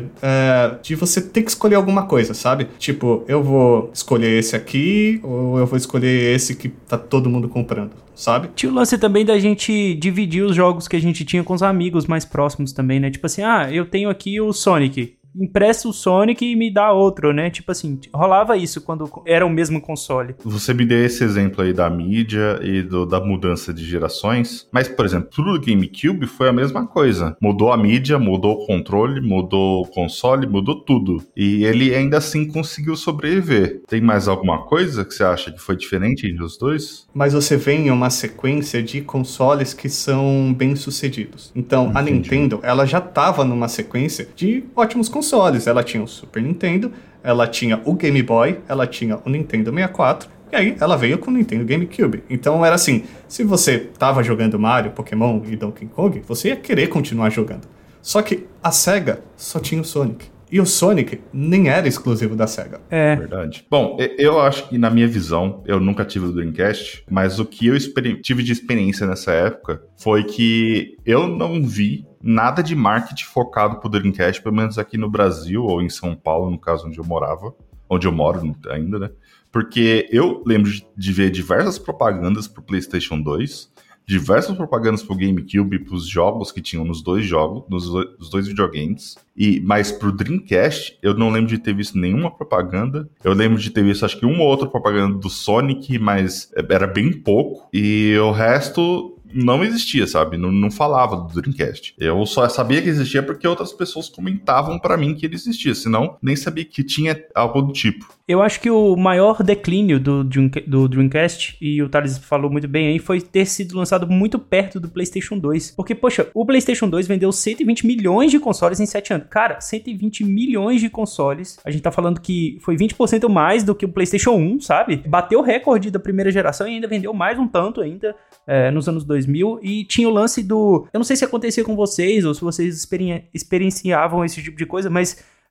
de você ter que escolher alguma coisa, sabe? Tipo, eu vou escolher esse aqui, ou eu vou escolher esse que tá todo mundo comprando, sabe? Tinha o lance também da gente dividir os jogos que a gente tinha com os amigos mais próximos também, né? Tipo assim, eu tenho aqui o Sonic, empresta o Sonic e me dá outro, né? Tipo assim, rolava isso quando era o mesmo console. Você me deu esse exemplo aí da mídia e da mudança de gerações, mas, por exemplo, tudo do GameCube foi a mesma coisa. Mudou a mídia, mudou o controle, mudou o console, mudou tudo. E ele ainda assim conseguiu sobreviver. Tem mais alguma coisa que você acha que foi diferente entre os dois? Mas você vem em uma sequência de consoles que são bem-sucedidos. Então, a Nintendo, ela já estava numa sequência de ótimos consoles. Ela tinha o Super Nintendo, ela tinha o Game Boy, ela tinha o Nintendo 64, e aí ela veio com o Nintendo GameCube. Então era assim, se você tava jogando Mario, Pokémon e Donkey Kong, você ia querer continuar jogando. Só que a Sega só tinha o Sonic. E o Sonic nem era exclusivo da Sega. É. Verdade. Bom, eu acho que na minha visão, eu nunca tive o Dreamcast, mas o que eu tive de experiência nessa época foi que eu não vi nada de marketing focado pro Dreamcast, pelo menos aqui no Brasil, ou em São Paulo, no caso onde eu morava, onde eu moro ainda, né? Porque eu lembro de ver diversas propagandas pro PlayStation 2, diversas propagandas pro GameCube e pros jogos que tinham nos dois jogos, nos dois videogames. Mas pro Dreamcast, eu não lembro de ter visto nenhuma propaganda. Eu lembro de ter visto, acho que uma ou outra propaganda do Sonic, mas era bem pouco. E o resto não existia, sabe? Não falava do Dreamcast. Eu só sabia que existia porque outras pessoas comentavam pra mim que ele existia, senão nem sabia que tinha algo do tipo. Eu acho que o maior declínio do Dreamcast, e o Thales falou muito bem aí, foi ter sido lançado muito perto do PlayStation 2. Porque, poxa, o PlayStation 2 vendeu 120 milhões de consoles em 7 anos. Cara, 120 milhões de consoles. A gente tá falando que foi 20% mais do que o PlayStation 1, sabe? Bateu o recorde da primeira geração e ainda vendeu mais um tanto ainda nos anos 2000. E tinha o lance do... Eu não sei se acontecia com vocês ou se vocês experienciavam esse tipo de coisa, mas...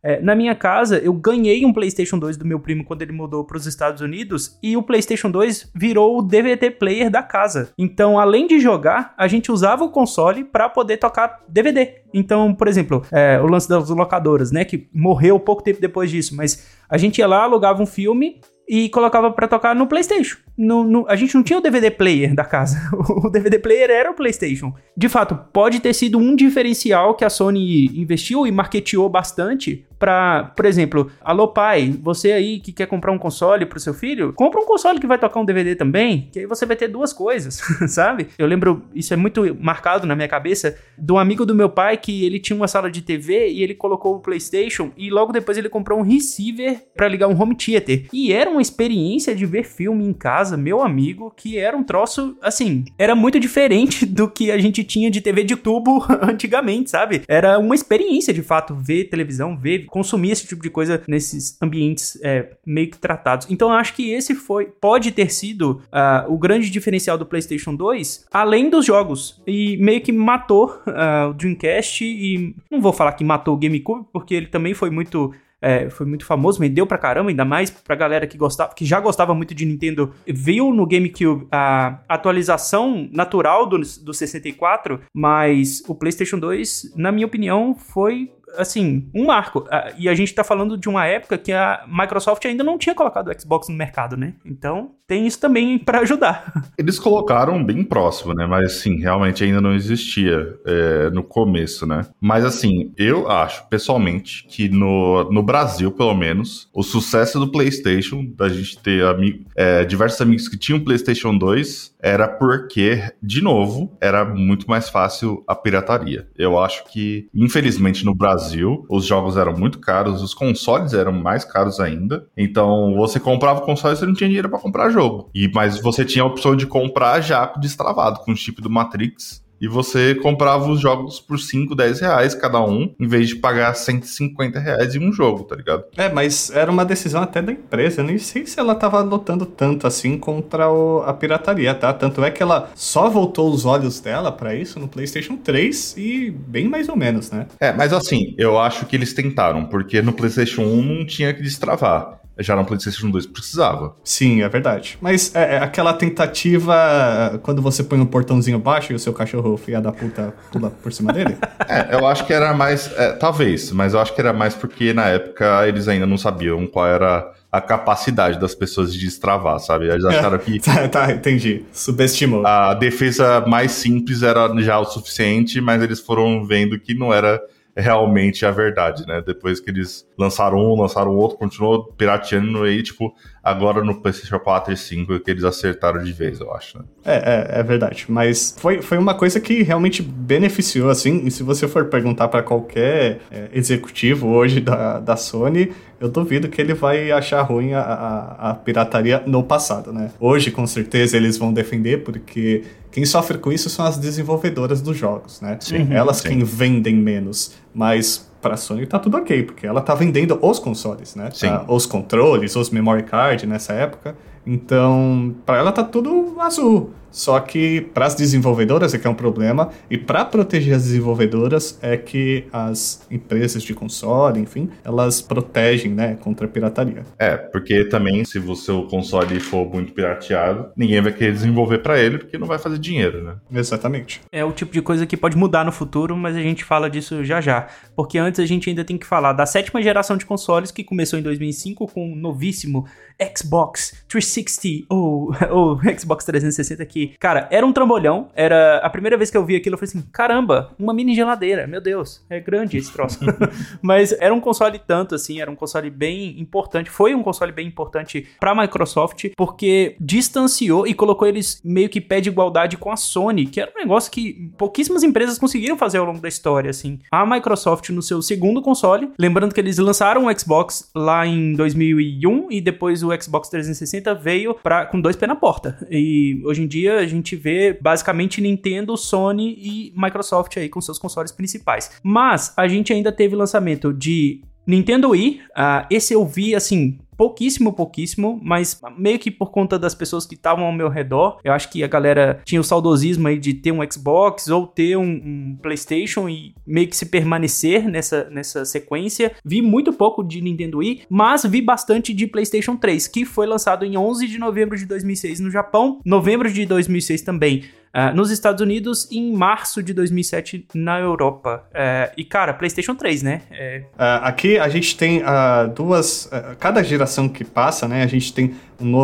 Na minha casa, eu ganhei um PlayStation 2 do meu primo quando ele mudou para os Estados Unidos, e o PlayStation 2 virou o DVD player da casa. Então, além de jogar, a gente usava o console para poder tocar DVD. Então, por exemplo, o lance das locadoras, né, que morreu pouco tempo depois disso, mas a gente ia lá, alugava um filme e colocava pra tocar no PlayStation. A gente não tinha o DVD player da casa. O DVD player era o PlayStation. De fato, pode ter sido um diferencial que a Sony investiu e marketeou bastante pra, por exemplo, alô pai, você aí que quer comprar um console pro seu filho, compra um console que vai tocar um DVD também, que aí você vai ter duas coisas, sabe? Eu lembro, isso é muito marcado na minha cabeça, de um amigo do meu pai que ele tinha uma sala de TV e ele colocou o PlayStation e logo depois ele comprou um receiver pra ligar um home theater. E era uma experiência de ver filme em casa, meu amigo, que era um troço, assim, era muito diferente do que a gente tinha de TV de tubo antigamente, sabe? Era uma experiência, de fato, ver televisão, consumir esse tipo de coisa nesses ambientes meio que tratados. Então eu acho que esse pode ter sido o grande diferencial do PlayStation 2, além dos jogos, e meio que matou o Dreamcast, e não vou falar que matou o GameCube, porque ele também foi muito famoso, vendeu pra caramba, ainda mais pra galera que já gostava muito de Nintendo, viu no GameCube a atualização natural do 64, mas o PlayStation 2, na minha opinião, foi, assim, um marco. E a gente tá falando de uma época que a Microsoft ainda não tinha colocado o Xbox no mercado, né? Então, tem isso também pra ajudar. Eles colocaram bem próximo, né? Mas, assim, realmente ainda não existia no começo, né? Mas, assim, eu acho, pessoalmente, que no Brasil, pelo menos, o sucesso do PlayStation, da gente ter diversos amigos que tinham PlayStation 2, era porque, de novo, era muito mais fácil a pirataria. Eu acho que, infelizmente, no Brasil, os jogos eram muito caros, os consoles eram mais caros ainda. Então, você comprava o console e você não tinha dinheiro pra comprar jogo. Mas você tinha a opção de comprar já destravado, com o chip do Matrix. E você comprava os jogos por 5, 10 reais cada um, em vez de pagar 150 reais em um jogo, tá ligado? Mas era uma decisão até da empresa. Eu nem sei se ela tava lutando tanto assim contra a pirataria, tá? Tanto é que ela só voltou os olhos dela pra isso no PlayStation 3 e bem mais ou menos, né? Mas assim, eu acho que eles tentaram, porque no PlayStation 1 não tinha que destravar. Já no PlayStation 2 precisava. Sim, é verdade. Mas aquela tentativa quando você põe um portãozinho baixo e o seu cachorro filha da puta pula por cima dele? Eu acho que era mais... talvez, mas eu acho que era mais porque na época eles ainda não sabiam qual era a capacidade das pessoas de destravar, sabe? Eles acharam que... Tá, entendi. Subestimou. A defesa mais simples era já o suficiente, mas eles foram vendo que não era realmente a verdade, né? Depois que eles lançaram outro, continuou pirateando, e tipo, agora no PlayStation 4 e 5 que eles acertaram de vez, eu acho, né? É verdade, mas foi uma coisa que realmente beneficiou, assim, e se você for perguntar pra qualquer executivo hoje da Sony, eu duvido que ele vai achar ruim a pirataria no passado, né? Hoje, com certeza, eles vão defender, porque quem sofre com isso são as desenvolvedoras dos jogos, né? Sim, elas sim. quem vendem menos, mas pra Sony tá tudo ok, porque ela tá vendendo os consoles, né? Sim. Os controles, os memory card nessa época. Então, pra ela tá tudo azul. Só que para as desenvolvedoras é que é um problema, e para proteger as desenvolvedoras é que as empresas de console, enfim, elas protegem, né, contra a pirataria. Porque também se o seu console for muito pirateado, ninguém vai querer desenvolver para ele, porque não vai fazer dinheiro, né? Exatamente. É o tipo de coisa que pode mudar no futuro, mas a gente fala disso já. Porque antes a gente ainda tem que falar da 7ª geração de consoles, que começou em 2005 com o novíssimo Xbox 360 ou Xbox 360, que, cara, era um trambolhão. Era a primeira vez que eu vi aquilo, eu falei assim, caramba, uma mini geladeira, meu Deus, é grande esse troço. Mas era um console tanto, assim, era um console bem importante, foi um console bem importante pra Microsoft, porque distanciou e colocou eles meio que pé de igualdade com a Sony, que era um negócio que pouquíssimas empresas conseguiram fazer ao longo da história, assim. A Microsoft no seu segundo console, lembrando que eles lançaram o Xbox lá em 2001 e depois o Xbox 360 veio com 2 pés na porta. E hoje em dia a gente vê basicamente Nintendo, Sony e Microsoft aí com seus consoles principais. Mas a gente ainda teve lançamento de Nintendo Wii, esse eu vi, assim, pouquíssimo, mas meio que por conta das pessoas que estavam ao meu redor, eu acho que a galera tinha o saudosismo aí de ter um Xbox ou ter um PlayStation e meio que se permanecer nessa sequência. Vi muito pouco de Nintendo Wii, mas vi bastante de PlayStation 3, que foi lançado em 11 de novembro de 2006 no Japão, novembro de 2006 também nos Estados Unidos e em março de 2007 na Europa. E, cara, PlayStation 3, né? Aqui a gente tem duas... cada geração que passa, né, a gente tem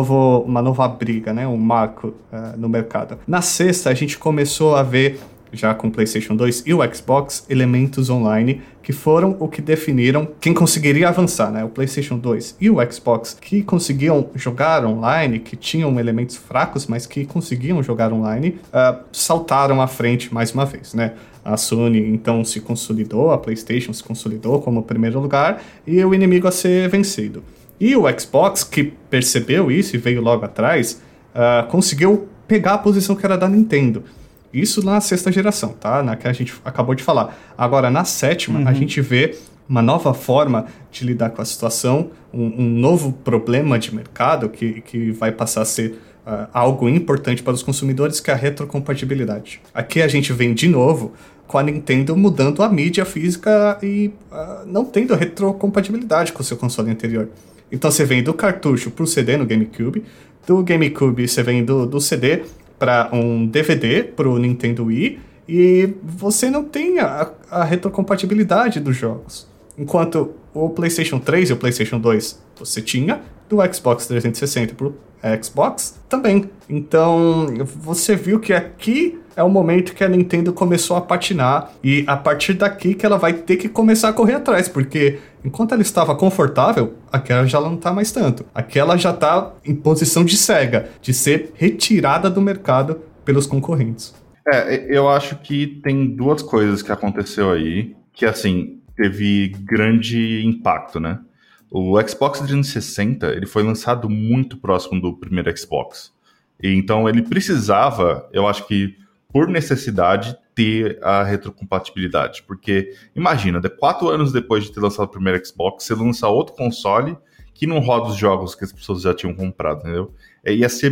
uma nova briga, né, um marco no mercado. Na sexta, a gente começou a ver, já com o PlayStation 2 e o Xbox, elementos online que foram o que definiram quem conseguiria avançar, né? O PlayStation 2 e o Xbox, que conseguiam jogar online, que tinham elementos fracos, mas que conseguiam jogar online, saltaram à frente mais uma vez, né? A Sony, então, se consolidou, a PlayStation se consolidou como primeiro lugar e o inimigo a ser vencido. E o Xbox, que percebeu isso e veio logo atrás, conseguiu pegar a posição que era da Nintendo. Isso na sexta geração, tá? Na que a gente acabou de falar. Agora, na sétima, a gente vê uma nova forma de lidar com a situação, um novo problema de mercado que vai passar a ser algo importante para os consumidores, que é a retrocompatibilidade. Aqui a gente vem de novo com a Nintendo mudando a mídia física e não tendo retrocompatibilidade com o seu console anterior. Então você vem do cartucho para o CD no GameCube, do GameCube você vem do CD para um DVD para o Nintendo Wii, e você não tem a retrocompatibilidade dos jogos. Enquanto o PlayStation 3 e o PlayStation 2 você tinha, do Xbox 360 para o Xbox também. Então você viu que aqui é o momento que a Nintendo começou a patinar, e a partir daqui que ela vai ter que começar a correr atrás, porque enquanto ela estava confortável, aquela já não está mais tanto. Aquela já está em posição de cega, de ser retirada do mercado pelos concorrentes. Eu acho que tem duas coisas que aconteceu aí, que assim, teve grande impacto, né? O Xbox 360, ele foi lançado muito próximo do primeiro Xbox. E então ele precisava, eu acho que por necessidade, ter a retrocompatibilidade. Porque, imagina, 4 anos depois de ter lançado o primeiro Xbox, você lança outro console que não roda os jogos que as pessoas já tinham comprado, entendeu? Ia ser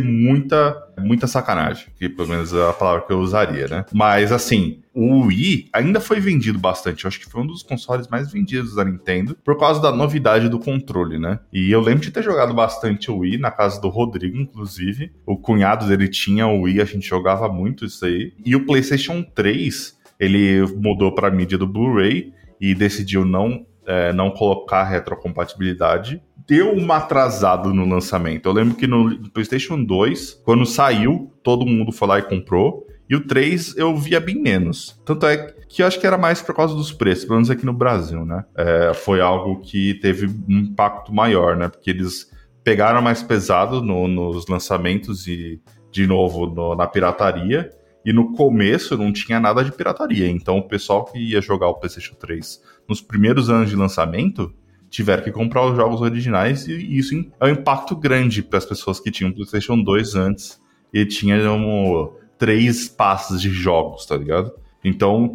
muita sacanagem, que pelo menos é a palavra que eu usaria, né? Mas, assim, o Wii ainda foi vendido bastante. Eu acho que foi um dos consoles mais vendidos da Nintendo, por causa da novidade do controle, né? E eu lembro de ter jogado bastante o Wii, na casa do Rodrigo, inclusive. O cunhado dele tinha o Wii, a gente jogava muito isso aí. E o PlayStation 3, ele mudou para a mídia do Blu-ray e decidiu não colocar retrocompatibilidade. Deu uma atrasada no lançamento. Eu lembro que no PlayStation 2, quando saiu, todo mundo foi lá e comprou. E o 3 eu via bem menos. Tanto é que eu acho que era mais por causa dos preços, pelo menos aqui no Brasil, né? Foi algo que teve um impacto maior, né? Porque eles pegaram mais pesado nos lançamentos e, de novo, na pirataria. E no começo não tinha nada de pirataria. Então o pessoal que ia jogar o PlayStation 3 nos primeiros anos de lançamento tiveram que comprar os jogos originais, e isso é um impacto grande para as pessoas que tinham o PlayStation 2 antes e tinham 3 pastas de jogos, tá ligado? Então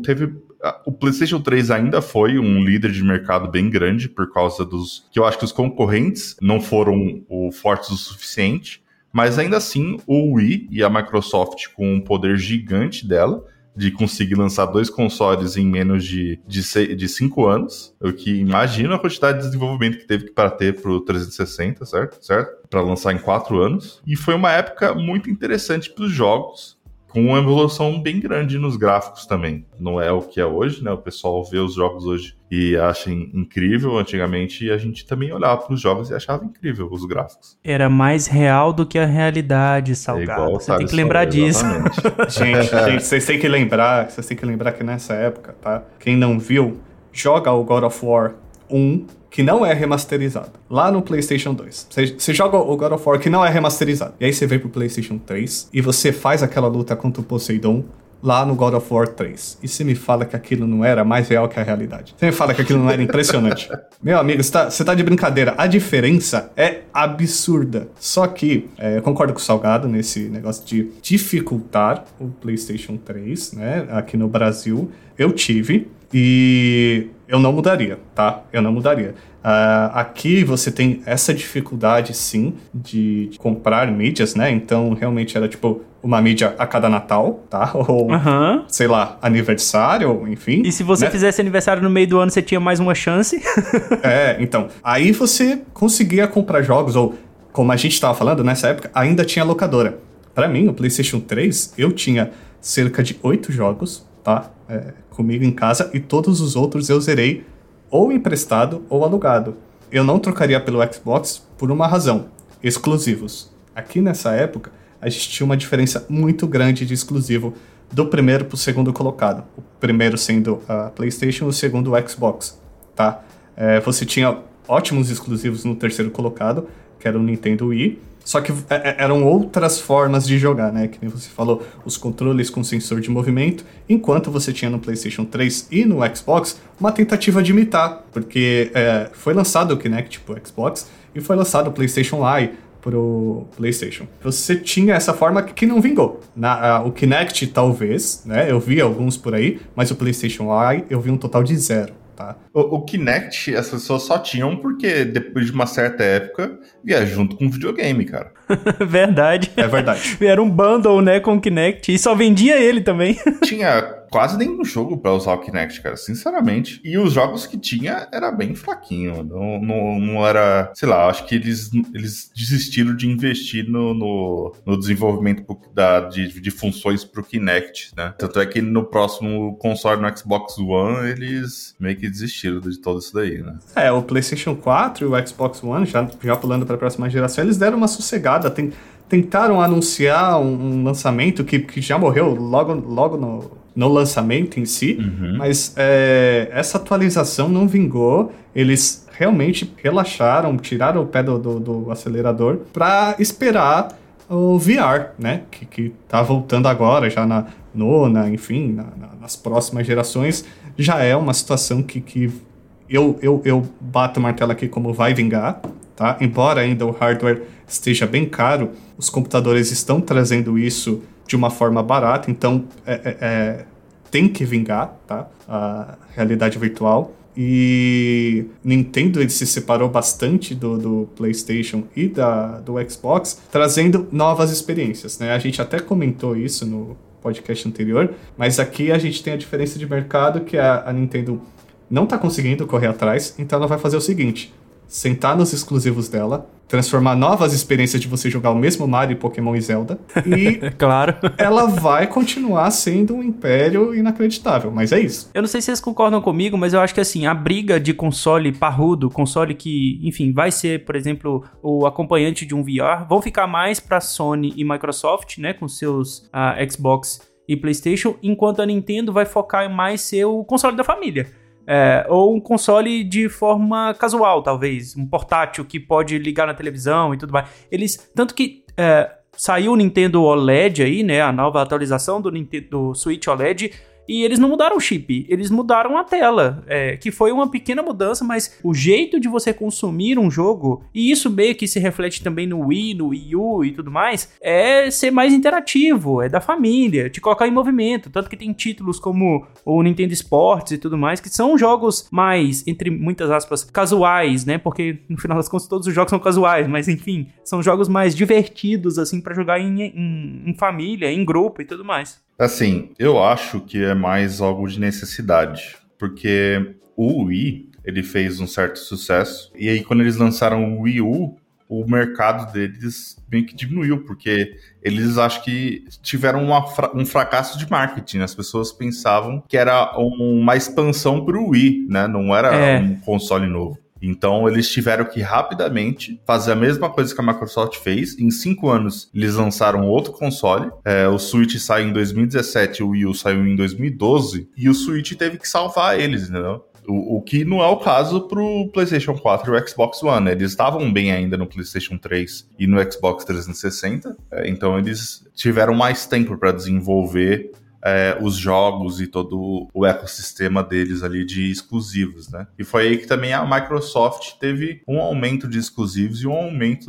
o PlayStation 3 ainda foi um líder de mercado bem grande por causa que eu acho que os concorrentes não foram fortes o suficiente, mas ainda assim o Wii e a Microsoft, com um poder gigante dela, de conseguir lançar 2 consoles em menos de 5 anos, o que imagina a quantidade de desenvolvimento que teve para ter pro 360, certo? Para lançar em 4 anos. E foi uma época muito interessante para os jogos, com uma evolução bem grande nos gráficos também. Não é o que é hoje, né? O pessoal vê os jogos hoje e acha incrível. Antigamente a gente também olhava para os jogos e achava incrível os gráficos. Era mais real do que a realidade, Salgado. Você tem que lembrar disso. Gente, vocês têm que lembrar que nessa época, tá? Quem não viu, joga o God of War 1, que não é remasterizado, lá no PlayStation 2. Você joga o God of War que não é remasterizado. E aí você vem pro PlayStation 3 e você faz aquela luta contra o Poseidon lá no God of War 3. E você me fala que aquilo não era mais real que a realidade. Você me fala que aquilo não era impressionante. Meu amigo, você tá de brincadeira. A diferença é absurda. Só que, eu concordo com o Salgado nesse negócio de dificultar o PlayStation 3, né? Aqui no Brasil, eu tive. E eu não mudaria, tá? Eu não mudaria. Aqui você tem essa dificuldade, sim, de comprar mídias, né? Então, realmente era, tipo, uma mídia a cada Natal, tá? Ou, sei lá, aniversário, enfim. E se você fizesse aniversário no meio do ano, você tinha mais uma chance? Então. Aí você conseguia comprar jogos, ou, como a gente estava falando, nessa época, ainda tinha locadora. Pra mim, o PlayStation 3, eu tinha cerca de 8 jogos, tá? Comigo em casa, e todos os outros eu zerei ou emprestado ou alugado. Eu não trocaria pelo Xbox por uma razão: exclusivos. Aqui nessa época, a gente tinha uma diferença muito grande de exclusivo do primeiro pro segundo colocado. O primeiro sendo a PlayStation e o segundo o Xbox, tá? Você tinha ótimos exclusivos no terceiro colocado, que era o Nintendo Wii. Só que eram outras formas de jogar, né? Que nem você falou, os controles com sensor de movimento, enquanto você tinha no PlayStation 3 e no Xbox uma tentativa de imitar, porque foi lançado o Kinect pro Xbox e foi lançado o PlayStation Eye pro PlayStation. Você tinha essa forma que não vingou. O Kinect, talvez, né? Eu vi alguns por aí, mas o PlayStation Eye eu vi um total de 0. Tá. O Kinect, as pessoas só tinham porque depois de uma certa época ia junto com o videogame, cara. Verdade. É verdade. Era um bundle, né, com o Kinect e só vendia ele também. Tinha quase nenhum jogo pra usar o Kinect, cara, sinceramente. E os jogos que tinha era bem fraquinho. Não era, sei lá, acho que eles desistiram de investir no desenvolvimento de funções pro Kinect, né? Tanto é que no próximo console, no Xbox One, eles meio que desistiram de todo isso daí, né? O PlayStation 4 e o Xbox One, já pulando pra próxima geração, eles deram uma sossegada, tentaram anunciar um lançamento que já morreu logo no lançamento em si, mas essa atualização não vingou. Eles realmente relaxaram, tiraram o pé do acelerador para esperar o VR, né? Que tá voltando agora, já na nona, enfim, nas próximas gerações. Já é uma situação que eu bato o martelo aqui como vai vingar, tá? Embora ainda o hardware esteja bem caro, os computadores estão trazendo isso de uma forma barata, então tem que vingar, tá? A realidade virtual. E Nintendo ele se separou bastante do PlayStation e do Xbox, trazendo novas experiências, né? A gente até comentou isso no podcast anterior, mas aqui a gente tem a diferença de mercado que a Nintendo não está conseguindo correr atrás, então ela vai fazer o seguinte: sentar nos exclusivos dela, transformar novas experiências de você jogar o mesmo Mario, Pokémon e Zelda, e claro, ela vai continuar sendo um império inacreditável, mas é isso. Eu não sei se vocês concordam comigo, mas eu acho que assim, a briga de console parrudo, console que, enfim, vai ser, por exemplo, o acompanhante de um VR, vão ficar mais pra Sony e Microsoft, né, com seus Xbox e PlayStation, enquanto a Nintendo vai focar em mais ser o console da família. Ou um console de forma casual, talvez. Um portátil que pode ligar na televisão e tudo mais. Tanto que saiu o Nintendo OLED aí, né? A nova atualização do Switch OLED. E eles não mudaram o chip, eles mudaram a tela, que foi uma pequena mudança, mas o jeito de você consumir um jogo, e isso meio que se reflete também no Wii, no Wii U e tudo mais, é ser mais interativo, é da família, te colocar em movimento, tanto que tem títulos como o Nintendo Sports e tudo mais, que são jogos mais, entre muitas aspas, casuais, né, porque no final das contas todos os jogos são casuais, mas enfim, são jogos mais divertidos, assim, pra jogar em família, em grupo e tudo mais. Assim, eu acho que é mais algo de necessidade, porque o Wii, ele fez um certo sucesso, e aí quando eles lançaram o Wii U, o mercado deles meio que diminuiu, porque eles acho que tiveram um fracasso de marketing, as pessoas pensavam que era uma expansão para o Wii, né? Não era um console novo. Então, eles tiveram que rapidamente fazer a mesma coisa que a Microsoft fez. Em 5 anos, eles lançaram outro console. O Switch saiu em 2017, o Wii U saiu em 2012. E o Switch teve que salvar eles, entendeu? O que não é o caso pro PlayStation 4 e o Xbox One. Eles estavam bem ainda no PlayStation 3 e no Xbox 360. Então, eles tiveram mais tempo para desenvolver os jogos e todo o ecossistema deles ali de exclusivos, né? E foi aí que também a Microsoft teve um aumento de exclusivos e um aumento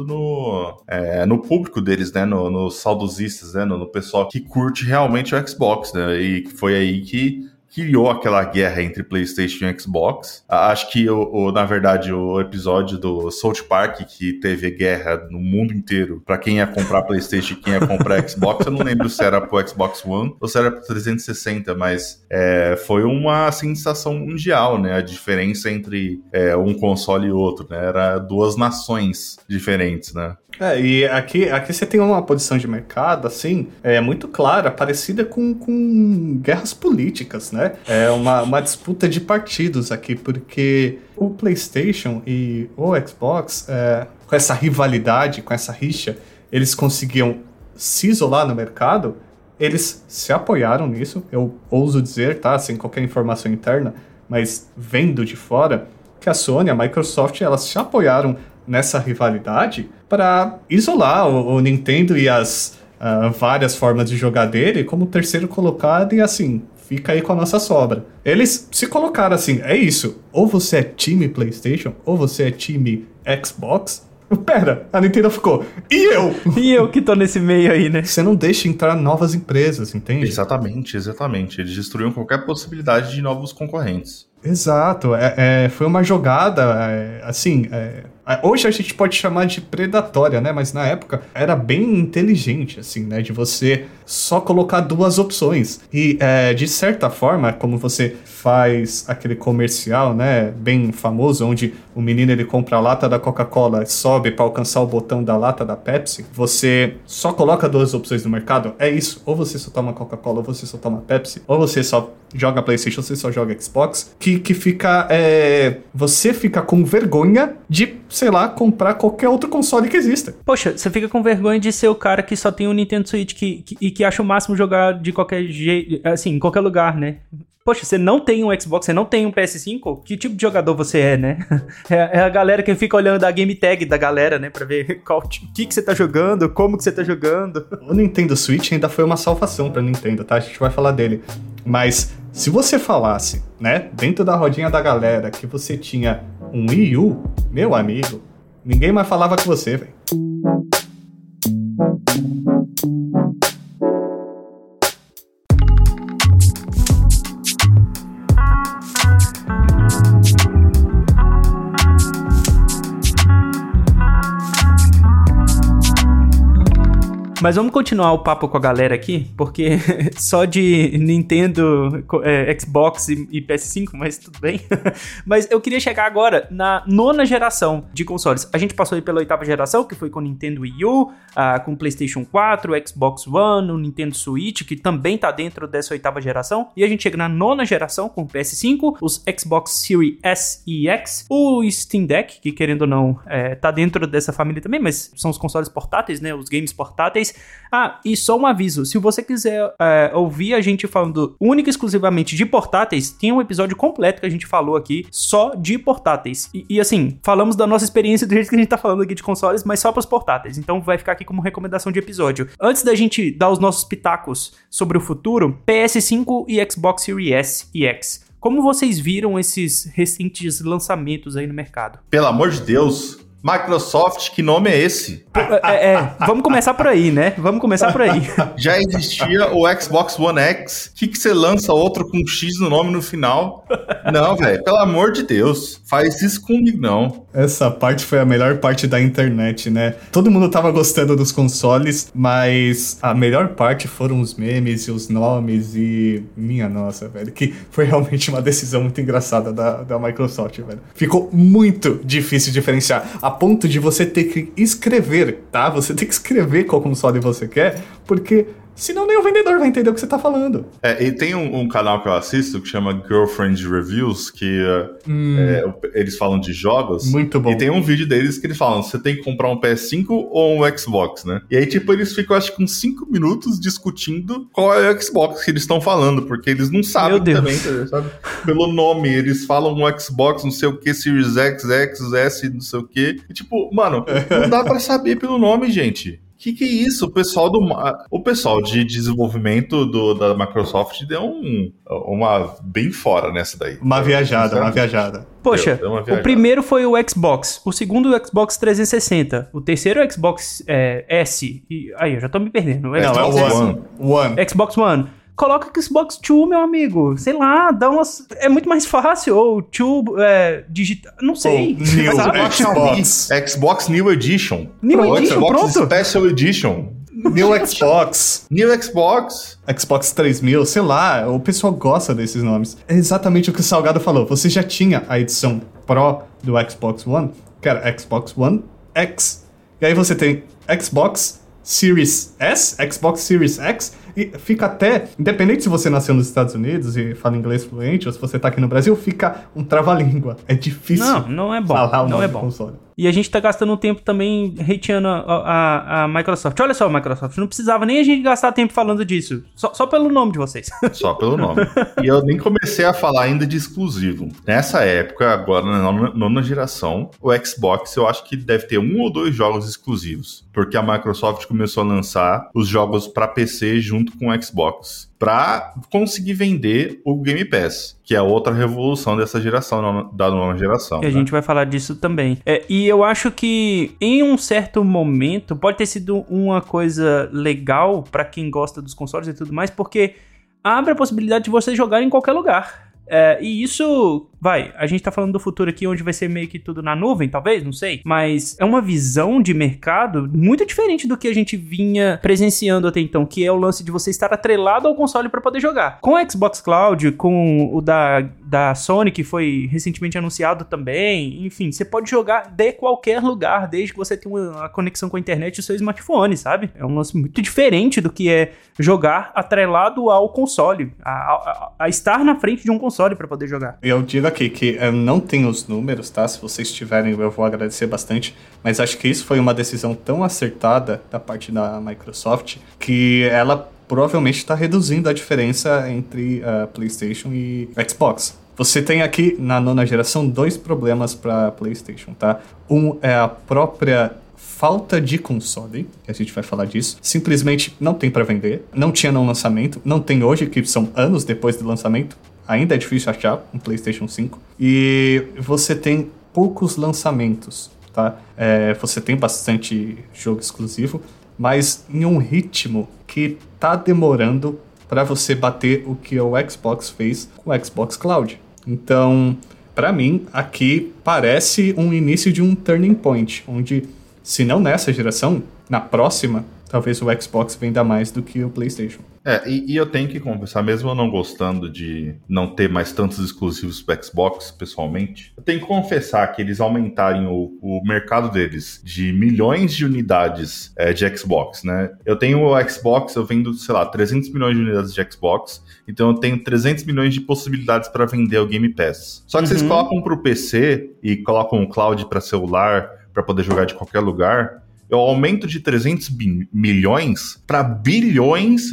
no público deles, né? Nos saudosistas, né? No pessoal que curte realmente o Xbox, né? E foi aí que criou aquela guerra entre PlayStation e Xbox. Acho que, na verdade, o episódio do South Park, que teve guerra no mundo inteiro pra quem ia comprar PlayStation e quem ia comprar Xbox, eu não lembro se era pro Xbox One ou se era pro 360, mas foi uma sensação mundial, né? A diferença entre um console e outro, né? Era duas nações diferentes, né? E aqui você tem uma posição de mercado, assim, muito clara, parecida com guerras políticas, né? É uma disputa de partidos aqui, porque o PlayStation e o Xbox, com essa rivalidade, com essa rixa, eles conseguiam se isolar no mercado, eles se apoiaram nisso, eu ouso dizer, tá? Sem qualquer informação interna, mas vendo de fora, que a Sony, a Microsoft, elas se apoiaram nessa rivalidade para isolar o Nintendo e as várias formas de jogar dele como terceiro colocado e assim, fica aí com a nossa sobra. Eles se colocaram assim, é isso, ou você é time PlayStation, ou você é time Xbox. Pera, a Nintendo ficou, e eu? E eu que tô nesse meio aí, né? Você não deixa entrar novas empresas, entende? Exatamente. Eles destruíram qualquer possibilidade de novos concorrentes. Exato, foi uma jogada, hoje a gente pode chamar de predatória, né, mas na época era bem inteligente, assim, né, de você só colocar duas opções, e de certa forma, como você faz aquele comercial, né, bem famoso, onde o menino ele compra a lata da Coca-Cola, sobe para alcançar o botão da lata da Pepsi, você só coloca duas opções no mercado, é isso, ou você só toma Coca-Cola, ou você só toma Pepsi, ou você só joga PlayStation, você só joga Xbox, que fica, você fica com vergonha de, sei lá, comprar qualquer outro console que exista. Poxa, você fica com vergonha de ser o cara que só tem um Nintendo Switch e que acha o máximo jogar de qualquer jeito, assim, em qualquer lugar, né? Poxa, você não tem um Xbox, você não tem um PS5? Que tipo de jogador você é, né? É a galera que fica olhando a game tag da galera, né? Pra ver o que você tá jogando, como que você tá jogando. O Nintendo Switch ainda foi uma salvação pra Nintendo, tá? A gente vai falar dele. Mas se você falasse, né, dentro da rodinha da galera, que você tinha um Wii U, meu amigo, ninguém mais falava com você, velho. Mas vamos continuar o papo com a galera aqui, porque só de Nintendo, Xbox e PS5, mas tudo bem. Mas eu queria chegar agora na 9ª geração de consoles. A gente passou aí pela 8ª geração, que foi com o Nintendo Wii U, com o PlayStation 4, o Xbox One, o Nintendo Switch, que também tá dentro dessa 8ª geração. E a gente chega na 9ª geração com o PS5, os Xbox Series S e X, o Steam Deck, que querendo ou não, tá dentro dessa família também, mas são os consoles portáteis, né? Os games portáteis. E só um aviso, se você quiser ouvir a gente falando única e exclusivamente de portáteis, tem um episódio completo que a gente falou aqui só de portáteis. E assim, falamos da nossa experiência do jeito que a gente tá falando aqui de consoles, mas só pros portáteis. Então vai ficar aqui como recomendação de episódio. Antes da gente dar os nossos pitacos sobre o futuro, PS5 e Xbox Series S e X. Como vocês viram esses recentes lançamentos aí no mercado? Pelo amor de Deus, Microsoft, que nome é esse? Vamos começar por aí, né? Vamos começar por aí. Já existia o Xbox One X. O que você lança outro com X no nome no final? Não, velho, pelo amor de Deus. Faz isso comigo, não. Essa parte foi a melhor parte da internet, né? Todo mundo tava gostando dos consoles, mas a melhor parte foram os memes e os nomes e... Minha nossa, velho, que foi realmente uma decisão muito engraçada da Microsoft, velho. Ficou muito difícil diferenciar, a ponto de você ter que escrever, tá? Você tem que escrever qual console você quer, porque senão nem o vendedor vai entender o que você tá falando. E tem um canal que eu assisto que chama Girlfriend Reviews, que eles falam de jogos. Muito bom. E tem um vídeo deles que eles falam, você tem que comprar um PS5 ou um Xbox, né? E aí, tipo, eles ficam, acho que uns 5 minutos discutindo qual é o Xbox que eles estão falando, porque eles não sabem também, sabe? Pelo nome, eles falam um Xbox, não sei o que, Series X, S, não sei o que. E tipo, mano, não dá pra saber pelo nome, gente. Que é isso? O pessoal de desenvolvimento da Microsoft deu uma bem fora nessa daí. Uma viajada. Poxa, o primeiro foi o Xbox, o segundo o Xbox 360, o terceiro o Xbox S, e aí eu já tô me perdendo. Xbox One. Xbox One. coloca Xbox Two, meu amigo. Sei lá, dá umas... É muito mais fácil. Ou Two digital... Não sei. New sabe? Xbox New Edition. New Edition, Xbox pronto. Special Edition. New Xbox. New Xbox. Xbox 3000, sei lá, o pessoal gosta desses nomes. É exatamente o que o Salgado falou. Você já tinha a edição Pro do Xbox One, que era Xbox One X. E aí você tem Xbox Series S, Xbox Series X, e fica até, independente se você nasceu nos Estados Unidos e fala inglês fluente, ou se você tá aqui no Brasil, fica um trava-língua. É difícil. Não é bom. Falar o não nome é do bom. console. E a gente tá gastando um tempo também hateando a Microsoft. Olha só, Microsoft, não precisava nem a gente gastar tempo falando disso. Só pelo nome de vocês. Só pelo nome. E eu nem comecei a falar ainda de exclusivo. Nessa época, agora na nona geração, o Xbox eu acho que deve ter 1 ou 2 jogos exclusivos. Porque a Microsoft começou a lançar os jogos para PC junto com o Xbox. Para conseguir vender o Game Pass, que é outra revolução dessa geração, da nona geração. E a gente vai falar disso também. E eu acho que em um certo momento pode ter sido uma coisa legal para quem gosta dos consoles e tudo mais, porque abre a possibilidade de você jogar em qualquer lugar. E isso, a gente tá falando do futuro aqui, onde vai ser meio que tudo na nuvem, talvez, não sei, mas é uma visão de mercado muito diferente do que a gente vinha presenciando até então, que é o lance de você estar atrelado ao console para poder jogar. Com o Xbox Cloud, com o da Sony, que foi recentemente anunciado também, enfim, você pode jogar de qualquer lugar, desde que você tenha uma conexão com a internet e o seu smartphone, sabe? É um lance muito diferente do que é jogar atrelado ao console, a estar na frente de um console para poder jogar. Eu digo aqui que eu não tenho os números, tá? Se vocês tiverem, eu vou agradecer bastante. Mas acho que isso foi uma decisão tão acertada da parte da Microsoft que ela provavelmente está reduzindo a diferença entre PlayStation e Xbox. Você tem aqui, na nona geração, 2 problemas para PlayStation, tá? Um é a própria falta de console, que a gente vai falar disso. Simplesmente não tem para vender. Não tinha no lançamento. Não tem hoje, que são anos depois do lançamento. Ainda é difícil achar um PlayStation 5. E você tem poucos lançamentos, tá? Você tem bastante jogo exclusivo, mas em um ritmo que tá demorando para você bater o que o Xbox fez com o Xbox Cloud. Então, para mim, aqui parece um início de um turning point, onde, se não nessa geração, na próxima, talvez o Xbox venda mais do que o PlayStation. E eu tenho que confessar, mesmo eu não gostando de não ter mais tantos exclusivos pro Xbox, pessoalmente, eu tenho que confessar que eles aumentarem o mercado deles de milhões de unidades de Xbox, né? Eu tenho o Xbox, eu vendo, 300 milhões de unidades de Xbox, então eu tenho 300 milhões de possibilidades para vender o Game Pass. Só que vocês colocam pro PC e colocam o cloud para celular, para poder jogar de qualquer lugar, eu aumento de 300 milhões para bilhões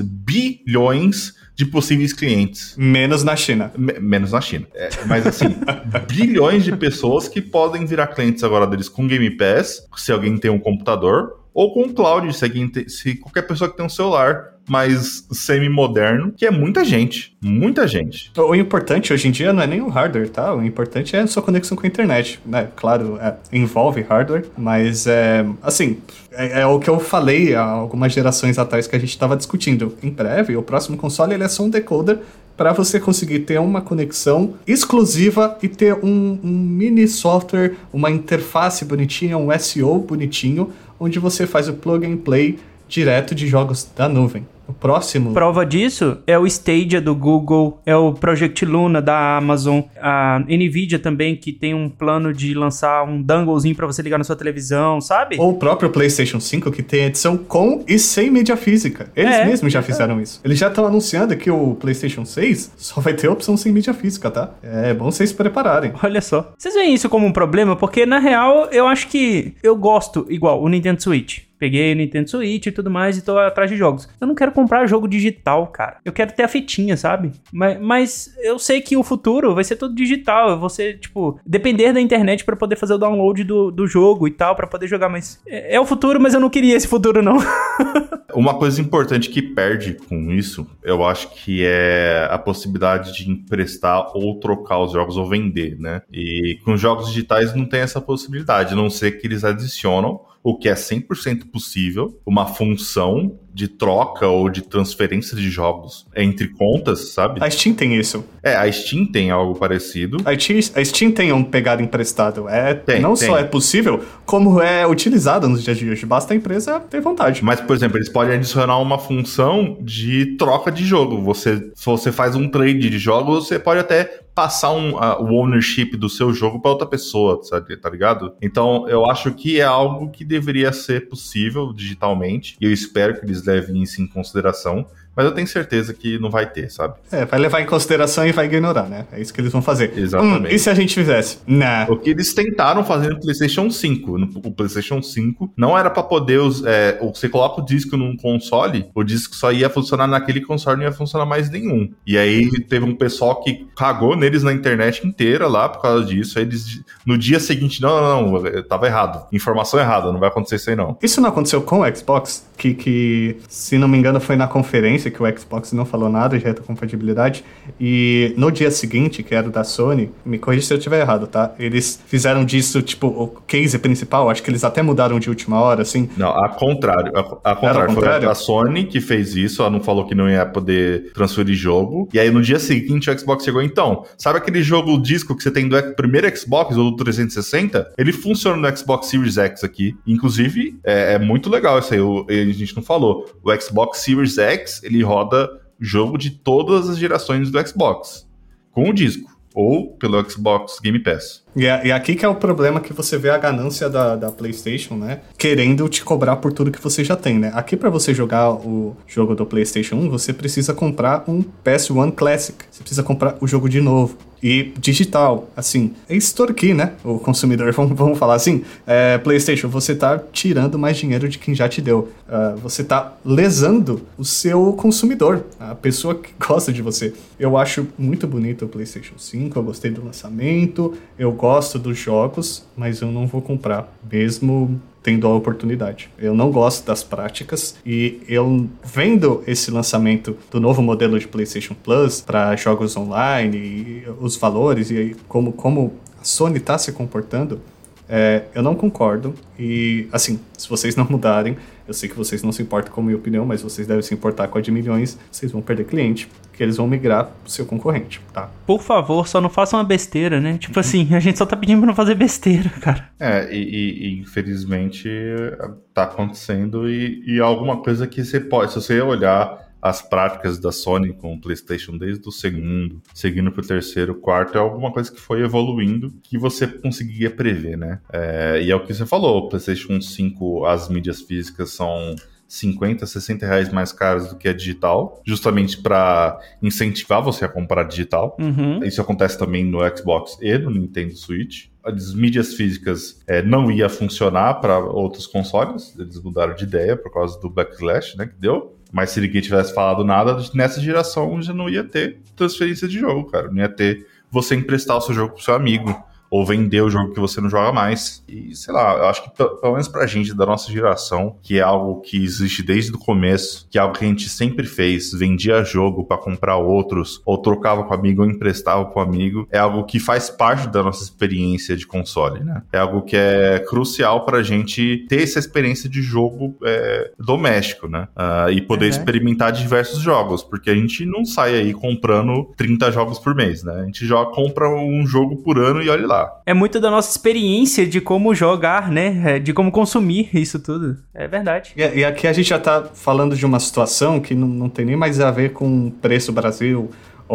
de possíveis clientes. Menos na China. Menos na China. Mas assim, bilhões de pessoas que podem virar clientes agora deles com Game Pass, se alguém tem um computador, ou com o cloud, se qualquer pessoa que tem um celular mais semi-moderno, que é muita gente. Muita gente. O importante hoje em dia não é nem o hardware, tá? O importante é a sua conexão com a internet, né? Claro, envolve hardware, mas assim, é o que eu falei há algumas gerações atrás que a gente estava discutindo. Em breve, o próximo console ele é só um decoder para você conseguir ter uma conexão exclusiva e ter um mini software, uma interface bonitinha, um SEO bonitinho, onde você faz o plug and play direto de jogos da nuvem. O próximo... Prova disso é o Stadia do Google, é o Project Luna da Amazon, a Nvidia também, que tem um plano de lançar um donglezinho pra você ligar na sua televisão, sabe? Ou o próprio PlayStation 5, que tem edição com e sem mídia física. Eles mesmos já fizeram isso. Eles já estão anunciando que o PlayStation 6 só vai ter opção sem mídia física, tá? É bom vocês se prepararem. Olha só. Vocês veem isso como um problema? Porque, na real, eu acho que eu gosto, igual, o Nintendo Switch. Peguei o Nintendo Switch e tudo mais e tô atrás de jogos. Eu não quero comprar jogo digital, cara. Eu quero ter a fitinha, sabe? Mas eu sei que o futuro vai ser todo digital. Eu vou ser, depender da internet pra poder fazer o download do jogo e tal, pra poder jogar. Mas é o futuro, mas eu não queria esse futuro, não. Uma coisa importante que perde com isso, eu acho que é a possibilidade de emprestar ou trocar os jogos ou vender, né? E com jogos digitais não tem essa possibilidade, a não ser que eles adicionam, o que é 100% possível, uma função de troca ou de transferência de jogos entre contas, sabe? A Steam tem isso. A Steam tem algo parecido. A Steam tem um pegar emprestado. Tem. Só é possível, como é utilizado nos dias de hoje. Basta a empresa ter vontade. Mas, por exemplo, eles podem adicionar uma função de troca de jogo. Se você faz um trade de jogos, você pode até passar o ownership do seu jogo para outra pessoa, sabe? Tá ligado? Então, eu acho que é algo que deveria ser possível digitalmente, e eu espero que eles levem isso em consideração, mas eu tenho certeza que não vai ter, sabe? Vai levar em consideração e vai ignorar, né? É isso que eles vão fazer. Exatamente. E se a gente fizesse? Nah. O que eles tentaram fazer no PlayStation 5. O PlayStation 5 não era pra poder... você coloca o disco num console, o disco só ia funcionar naquele console, não ia funcionar mais nenhum. E aí teve um pessoal que cagou neles na internet inteira lá por causa disso. Aí eles, no dia seguinte, não, tava errado. Informação errada, não vai acontecer isso aí não. Isso não aconteceu com o Xbox? Que se não me engano, foi na conferência que o Xbox não falou nada de retrocompatibilidade, e no dia seguinte, que era o da Sony, me corrija se eu estiver errado, tá? Eles fizeram disso, tipo, o case principal, acho que eles até mudaram de última hora, assim. Não, a contrário. Foi a Sony que fez isso, ela não falou que não ia poder transferir jogo, e aí no dia seguinte o Xbox chegou, então, sabe aquele jogo disco que você tem do primeiro Xbox ou do 360? Ele funciona no Xbox Series X aqui, inclusive, é muito legal isso aí, a gente não falou, o Xbox Series X, ele roda jogo de todas as gerações do Xbox, com o disco, ou pelo Xbox Game Pass. E aqui que é o problema, que você vê a ganância da PlayStation, né? Querendo te cobrar por tudo que você já tem, né? Aqui, pra você jogar o jogo do PlayStation 1, você precisa comprar um PS1 Classic. Você precisa comprar o jogo de novo. E digital, assim, é extorquir, né? O consumidor, vamos falar assim. PlayStation, você tá tirando mais dinheiro de quem já te deu. Você tá lesando o seu consumidor, a pessoa que gosta de você. Eu acho muito bonito o PlayStation 5, eu gostei do lançamento, eu gosto dos jogos, mas eu não vou comprar, mesmo tendo a oportunidade. Eu não gosto das práticas, e eu vendo esse lançamento do novo modelo de PlayStation Plus para jogos online, e os valores e como a Sony está se comportando, eu não concordo. E assim, se vocês não mudarem, eu sei que vocês não se importam com a minha opinião, mas vocês devem se importar com a de milhões, vocês vão perder cliente, que eles vão migrar pro seu concorrente, tá? Por favor, só não façam uma besteira, né? Tipo assim, a gente só tá pedindo pra não fazer besteira, cara. E infelizmente tá acontecendo, e alguma coisa que você pode, se você olhar as práticas da Sony com o PlayStation desde o segundo, seguindo pro terceiro, quarto, é alguma coisa que foi evoluindo, que você conseguia prever, né? E é o que você falou, o PlayStation 5, as mídias físicas são 50, 60 reais mais caras do que a digital, justamente para incentivar você a comprar digital. Uhum. Isso acontece também no Xbox e no Nintendo Switch. As mídias físicas não ia funcionar para outros consoles, eles mudaram de ideia por causa do backlash, né, que deu. Mas se ninguém tivesse falado nada, nessa geração já não ia ter transferência de jogo, cara. Não ia ter você emprestar o seu jogo pro seu amigo, ou vender o jogo que você não joga mais. E, sei lá, eu acho que pelo menos pra gente da nossa geração, que é algo que existe desde o começo, que é algo que a gente sempre fez, vendia jogo pra comprar outros, ou trocava com amigo, ou emprestava com amigo, é algo que faz parte da nossa experiência de console, né? É algo que é crucial pra gente ter essa experiência de jogo doméstico, né? E poder experimentar diversos jogos, porque a gente não sai aí comprando 30 jogos por mês, né? A gente compra um jogo por ano e olha lá. É muito da nossa experiência de como jogar, né? De como consumir isso tudo. É verdade. E aqui a gente já tá falando de uma situação que não tem nem mais a ver com preço Brasil,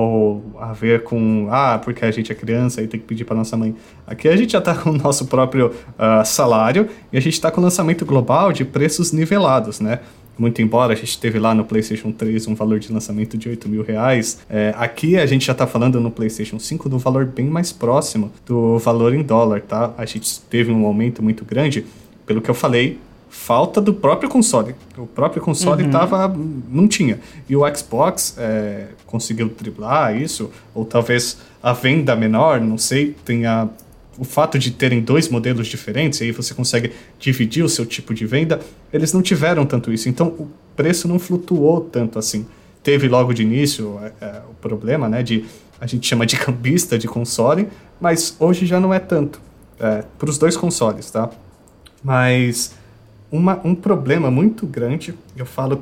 ou a ver com, porque a gente é criança e tem que pedir para nossa mãe. Aqui a gente já tá com o nosso próprio salário, e a gente tá com o lançamento global de preços nivelados, né? Muito embora a gente teve lá no PlayStation 3 um valor de lançamento de R$8.000, aqui a gente já tá falando no PlayStation 5 do valor bem mais próximo do valor em dólar, tá? A gente teve um aumento muito grande, pelo que eu falei, falta do próprio console. O próprio console não tinha. E o Xbox conseguiu driblar isso, ou talvez a venda menor, não sei, tenha... O fato de terem dois modelos diferentes, e aí você consegue dividir o seu tipo de venda, eles não tiveram tanto isso. Então, o preço não flutuou tanto assim. Teve logo de início o problema, né, a gente chama de cambista de console, mas hoje já não é tanto. Para os dois consoles, tá? Mas um problema muito grande, eu falo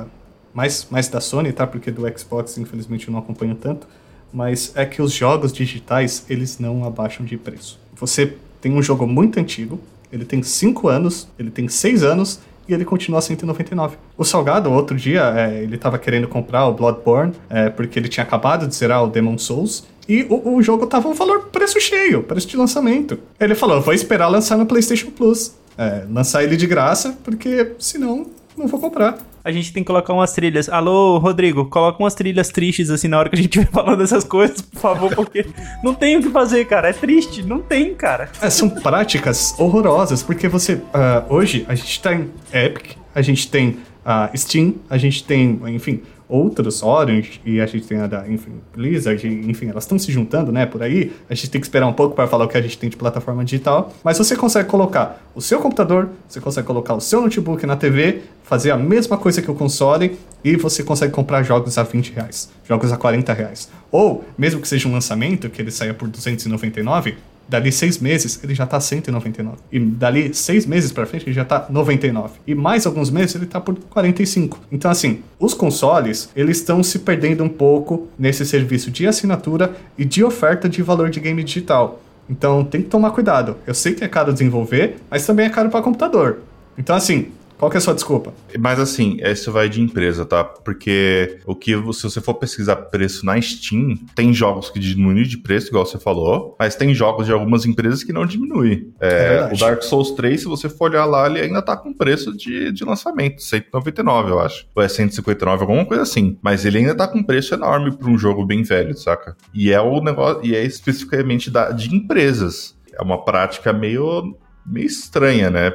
mais da Sony, tá? Porque do Xbox, infelizmente, eu não acompanho tanto, mas é que os jogos digitais, eles não abaixam de preço. Você tem um jogo muito antigo, ele tem 5 anos, ele tem 6 anos, e ele continua a 199. O Salgado, outro dia, ele estava querendo comprar o Bloodborne, porque ele tinha acabado de zerar o Demon's Souls, e o jogo tava um preço cheio, preço de lançamento. Ele falou, vou esperar lançar no PlayStation Plus. Lançar ele de graça, porque senão não vou comprar. A gente tem que colocar umas trilhas. Alô, Rodrigo, coloca umas trilhas tristes assim na hora que a gente estiver falando dessas coisas, por favor, porque não tem o que fazer, cara. É triste, não tem, cara. São práticas horrorosas, porque você... hoje, a gente tá em Epic, a gente tem Steam, a gente tem, enfim... outros, Orange, e a gente tem a da Blizzard, enfim, elas estão se juntando, né, por aí. A gente tem que esperar um pouco para falar o que a gente tem de plataforma digital, mas você consegue colocar o seu computador, você consegue colocar o seu notebook na TV, fazer a mesma coisa que o console, e você consegue comprar jogos a R$20, jogos a R$40. Ou, mesmo que seja um lançamento, que ele saia por R$299, dali 6 meses, ele já tá 199. E dali 6 meses pra frente, ele já tá 99. E mais alguns meses, ele tá por 45. Então, assim, os consoles, eles estão se perdendo um pouco nesse serviço de assinatura e de oferta de valor de game digital. Então, tem que tomar cuidado. Eu sei que é caro desenvolver, mas também é caro para computador. Então, assim... qual que é a sua desculpa? Mas assim, isso vai de empresa, tá? Porque se você for pesquisar preço na Steam, tem jogos que diminuem de preço, igual você falou, mas tem jogos de algumas empresas que não diminuem. O Dark Souls 3, se você for olhar lá, ele ainda tá com preço de lançamento, 199, eu acho. Ou é 159, alguma coisa assim. Mas ele ainda tá com preço enorme pra um jogo bem velho, saca? E é o negócio, e é especificamente de empresas. É uma prática meio estranha, né?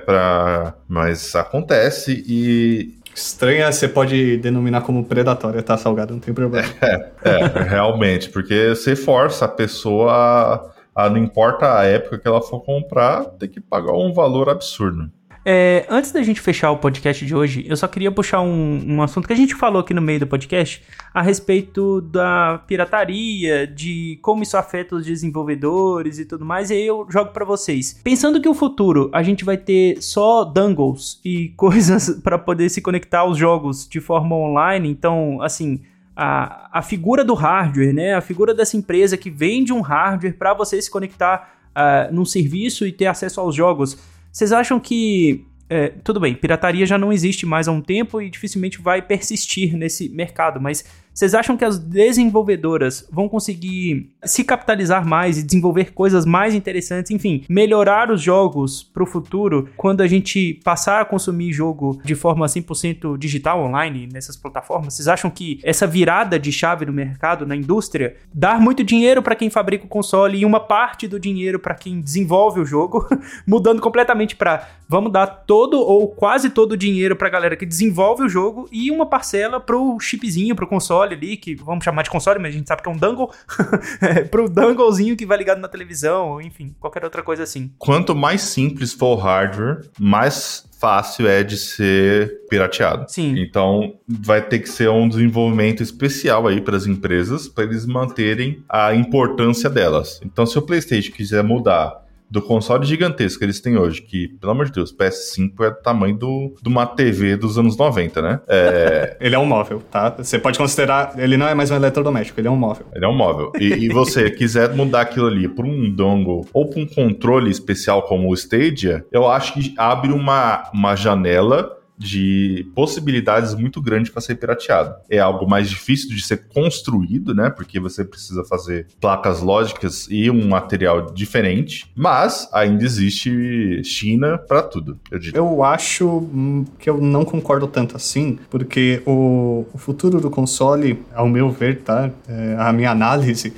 Mas acontece e... estranha você pode denominar como predatória, tá, Salgado? Não tem problema. Realmente, porque você força a pessoa não importa a época que ela for comprar, tem que pagar um valor absurdo. Antes da gente fechar o podcast de hoje, eu só queria puxar um assunto que a gente falou aqui no meio do podcast a respeito da pirataria, de como isso afeta os desenvolvedores e tudo mais, e aí eu jogo pra vocês. Pensando que o futuro a gente vai ter só dongles e coisas para poder se conectar aos jogos de forma online, então, assim... A figura do hardware, né? A figura dessa empresa que vende um hardware para você se conectar num serviço e ter acesso aos jogos. Vocês acham que... tudo bem, pirataria já não existe mais há um tempo e dificilmente vai persistir nesse mercado, mas vocês acham que as desenvolvedoras vão conseguir se capitalizar mais e desenvolver coisas mais interessantes, enfim, melhorar os jogos pro futuro quando a gente passar a consumir jogo de forma 100% digital, online, nessas plataformas? Vocês acham que essa virada de chave no mercado, na indústria, dar muito dinheiro para quem fabrica o console e uma parte do dinheiro para quem desenvolve o jogo, mudando completamente para vamos dar todo ou quase todo o dinheiro pra galera que desenvolve o jogo e uma parcela pro chipzinho, pro console ali, que vamos chamar de console, mas a gente sabe que é um dongle, pro donglezinho que vai ligado na televisão, enfim, qualquer outra coisa assim. Quanto mais simples for o hardware, mais fácil é de ser pirateado. Sim. Então, vai ter que ser um desenvolvimento especial aí para as empresas, para eles manterem a importância delas. Então, se o PlayStation quiser mudar do console gigantesco que eles têm hoje, que, pelo amor de Deus, PS5 é do tamanho de uma TV dos anos 90, né? Ele é um móvel, tá? Você pode considerar... ele não é mais um eletrodoméstico, ele é um móvel. Ele é um móvel. E você quiser mudar aquilo ali por um dongle ou por um controle especial como o Stadia, eu acho que abre uma janela de possibilidades muito grandes para ser pirateado. É algo mais difícil de ser construído, né? Porque você precisa fazer placas lógicas e um material diferente, mas ainda existe China para tudo, eu diria. Eu acho que eu não concordo tanto assim, porque o futuro do console, ao meu ver, tá? A minha análise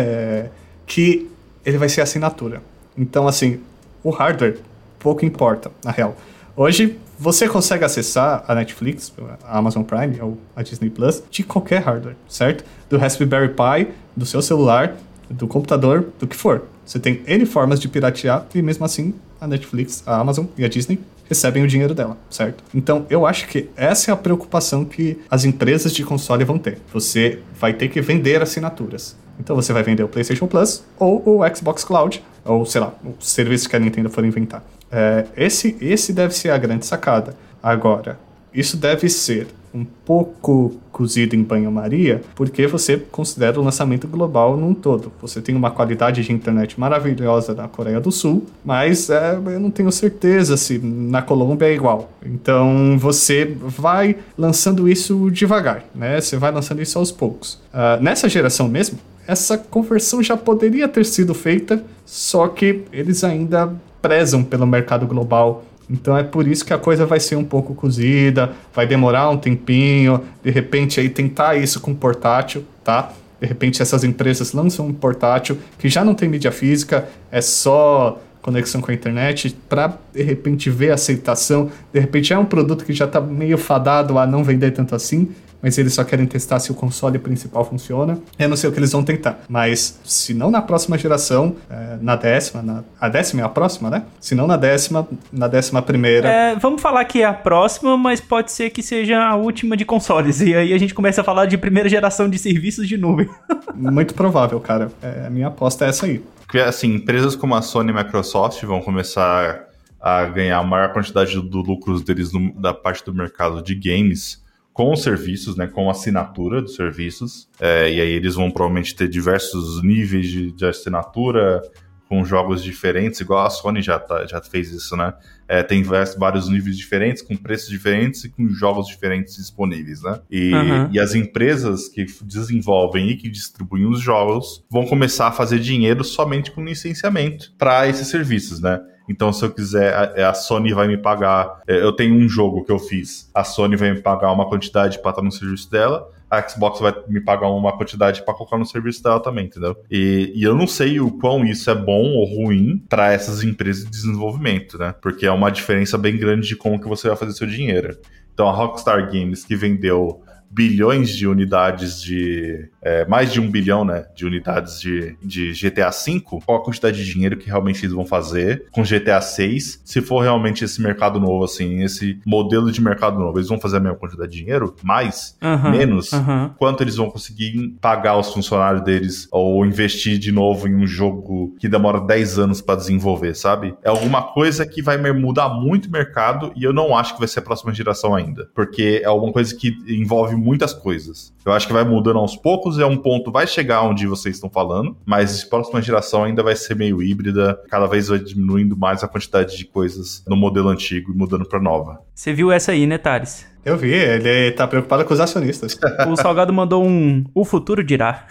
é que ele vai ser assinatura. Então, assim, o hardware pouco importa, na real. Hoje, você consegue acessar a Netflix, a Amazon Prime ou a Disney Plus de qualquer hardware, certo? Do Raspberry Pi, do seu celular, do computador, do que for. Você tem N formas de piratear e mesmo assim a Netflix, a Amazon e a Disney recebem o dinheiro dela, certo? Então, eu acho que essa é a preocupação que as empresas de console vão ter. Você vai ter que vender assinaturas. Então, você vai vender o PlayStation Plus ou o Xbox Cloud, ou sei lá, o serviço que a Nintendo for inventar. Esse deve ser a grande sacada. Agora, isso deve ser um pouco cozido em banho-maria, porque você considera o lançamento global num todo. Você tem uma qualidade de internet maravilhosa na Coreia do Sul, mas eu não tenho certeza se na Colômbia é igual. Então você vai lançando isso devagar, né? Você vai lançando isso aos poucos. Nessa geração mesmo, essa conversão já poderia ter sido feita, só que eles ainda prezam pelo mercado global. Então é por isso que a coisa vai ser um pouco cozida, vai demorar um tempinho, de repente aí tentar isso com portátil, tá? De repente essas empresas lançam um portátil que já não tem mídia física, é só conexão com a internet, para de repente ver a aceitação, de repente é um produto que já está meio fadado a não vender tanto assim, mas eles só querem testar se o console principal funciona. Eu não sei o que eles vão tentar, mas se não na próxima geração, na 10ª, a 10ª é a próxima, né? Se não na 11ª... vamos falar que é a próxima, mas pode ser que seja a última de consoles, e aí a gente começa a falar de primeira geração de serviços de nuvem. Muito provável, cara. A minha aposta é essa aí. Porque, assim, empresas como a Sony e a Microsoft vão começar a ganhar a maior quantidade do lucros deles da parte do mercado de games, com os serviços, né, com a assinatura dos serviços, e aí eles vão provavelmente ter diversos níveis de assinatura, com jogos diferentes, igual a Sony já fez isso, né? Tem vários níveis diferentes, com preços diferentes e com jogos diferentes disponíveis, né? E as empresas que desenvolvem e que distribuem os jogos vão começar a fazer dinheiro somente com licenciamento para esses serviços, né? Então, se eu quiser, a Sony vai me pagar... Eu tenho um jogo que eu fiz. A Sony vai me pagar uma quantidade para estar no serviço dela. A Xbox vai me pagar uma quantidade para colocar no serviço dela também, entendeu? E eu não sei o quão isso é bom ou ruim para essas empresas de desenvolvimento, né? Porque é uma diferença bem grande de como que você vai fazer seu dinheiro. Então, a Rockstar Games, que vendeu bilhões de unidades mais de 1 bilhão, né, de unidades de GTA V, qual a quantidade de dinheiro que realmente eles vão fazer com GTA 6, se for realmente esse mercado novo, assim, esse modelo de mercado novo, eles vão fazer a mesma quantidade de dinheiro? Mais? Menos? Quanto eles vão conseguir pagar os funcionários deles ou investir de novo em um jogo que demora 10 anos para desenvolver, sabe? É alguma coisa que vai mudar muito o mercado e eu não acho que vai ser a próxima geração ainda, porque é alguma coisa que envolve muitas coisas. Eu acho que vai mudando aos poucos, um ponto vai chegar onde vocês estão falando, mas a próxima geração ainda vai ser meio híbrida, cada vez vai diminuindo mais a quantidade de coisas no modelo antigo e mudando para nova. Você viu essa aí, né, Thales? Eu vi, ele tá preocupado com os acionistas. O Salgado mandou o futuro dirá.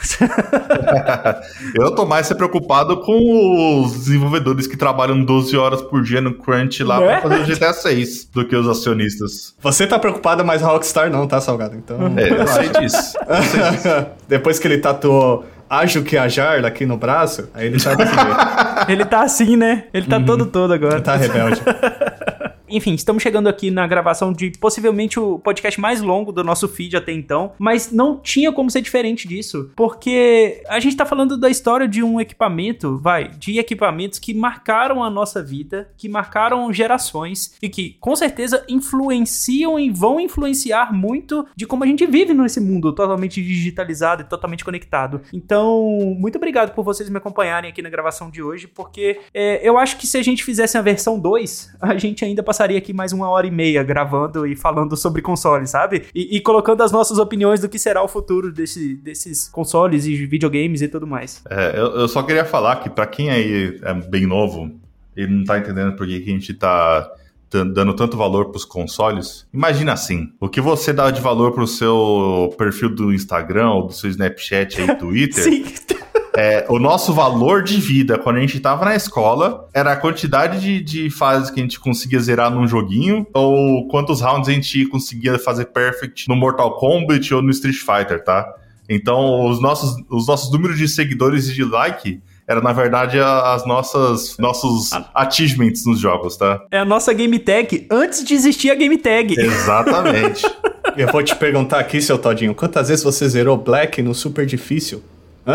Eu tô mais preocupado com os desenvolvedores que trabalham 12 horas por dia no Crunch lá pra fazer o GTA 6 do que os acionistas. Você tá preocupado, mas a Rockstar não, tá, Salgado? Então... eu sei disso. Depois que ele tatuou ágil que ajar aqui no braço, aí ele tá desse jeito. Ele tá assim, né? Ele tá todo agora. Ele tá rebelde. Enfim, estamos chegando aqui na gravação de possivelmente o podcast mais longo do nosso feed até então, mas não tinha como ser diferente disso, porque a gente tá falando da história de um equipamento, de equipamentos que marcaram a nossa vida, que marcaram gerações e que com certeza influenciam e vão influenciar muito de como a gente vive nesse mundo totalmente digitalizado e totalmente conectado. Então, muito obrigado por vocês me acompanharem aqui na gravação de hoje, porque eu acho que se a gente fizesse a versão 2, a gente ainda passaria aqui mais 1h30 gravando e falando sobre consoles, sabe? E colocando as nossas opiniões do que será o futuro desses consoles e videogames e tudo mais. Eu só queria falar que pra quem aí é bem novo, ele não tá entendendo por que a gente tá dando tanto valor pros consoles. Imagina assim, o que você dá de valor pro seu perfil do Instagram ou do seu Snapchat aí, Twitter... Sim. O nosso valor de vida quando a gente tava na escola era a quantidade de fases que a gente conseguia zerar num joguinho ou quantos rounds a gente conseguia fazer perfect no Mortal Kombat ou no Street Fighter, tá? Então, os nossos números de seguidores e de like era, na verdade, nossos achievements nos jogos, tá? É a nossa game tag antes de existir a game tag. Exatamente. Eu vou te perguntar aqui, seu Todinho, quantas vezes você zerou Black no super difícil? Hã?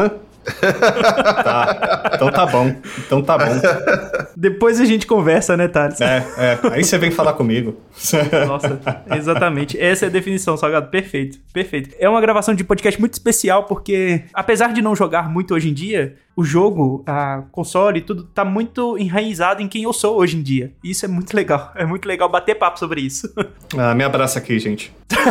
Tá. Então tá bom. Depois a gente conversa, né, Thales? Aí você vem falar comigo. Nossa, exatamente. Essa é a definição, Salgado. Perfeito. É uma gravação de podcast muito especial porque, apesar de não jogar muito hoje em dia, o jogo, a console, tudo tá muito enraizado em quem eu sou hoje em dia. E isso é muito legal. É muito legal bater papo sobre isso. Me abraça aqui, gente.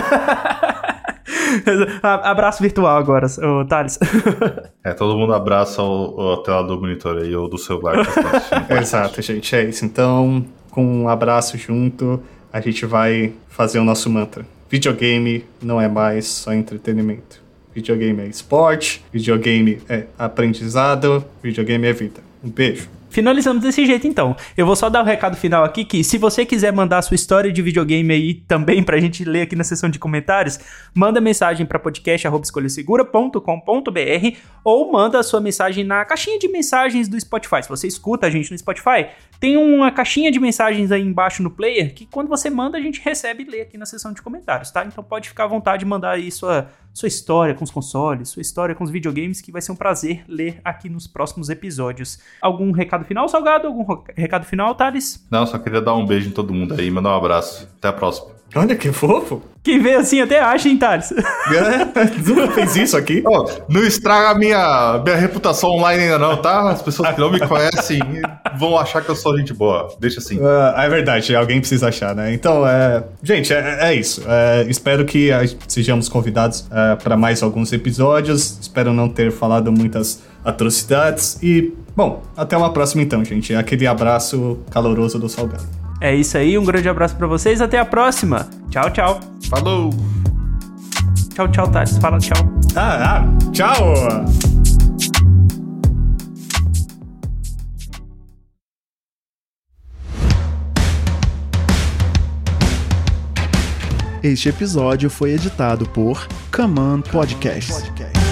Abraço virtual agora, Thales. Todo mundo abraça a tela do monitor aí ou do celular. Exato, gente, é isso. Então, com um abraço junto, a gente vai fazer o nosso mantra. Videogame não é mais só entretenimento. Videogame é esporte, videogame é aprendizado, videogame é vida. Um beijo. Finalizamos desse jeito, então. Eu vou só dar um recado final aqui, que se você quiser mandar a sua história de videogame aí também pra gente ler aqui na seção de comentários, manda mensagem pra podcast@escolhasegura.com.br ou manda a sua mensagem na caixinha de mensagens do Spotify. Se você escuta a gente no Spotify, tem uma caixinha de mensagens aí embaixo no player que quando você manda a gente recebe e lê aqui na seção de comentários, tá? Então pode ficar à vontade de mandar aí sua história com os consoles, sua história com os videogames, que vai ser um prazer ler aqui nos próximos episódios. Algum recado final, Salgado? Algum recado final, Thales? Não, só queria dar um beijo em todo mundo aí, mandar um abraço. Até a próxima. Olha que fofo. Quem vê assim até acha, hein, Thales? Nunca fez isso aqui. Não estraga a minha reputação online ainda não, tá? As pessoas que não me conhecem vão achar que eu sou gente boa. Deixa assim. É verdade, alguém precisa achar, né? Então, gente, é isso. Espero que sejamos convidados para mais alguns episódios. Espero não ter falado muitas atrocidades. E, bom, até uma próxima então, gente. Aquele abraço caloroso do Salgado. É isso aí, um grande abraço pra vocês, até a próxima. Tchau, tchau. Falou! Tchau, Thales. Fala tchau. Tchau! Este episódio foi editado por Command Podcast.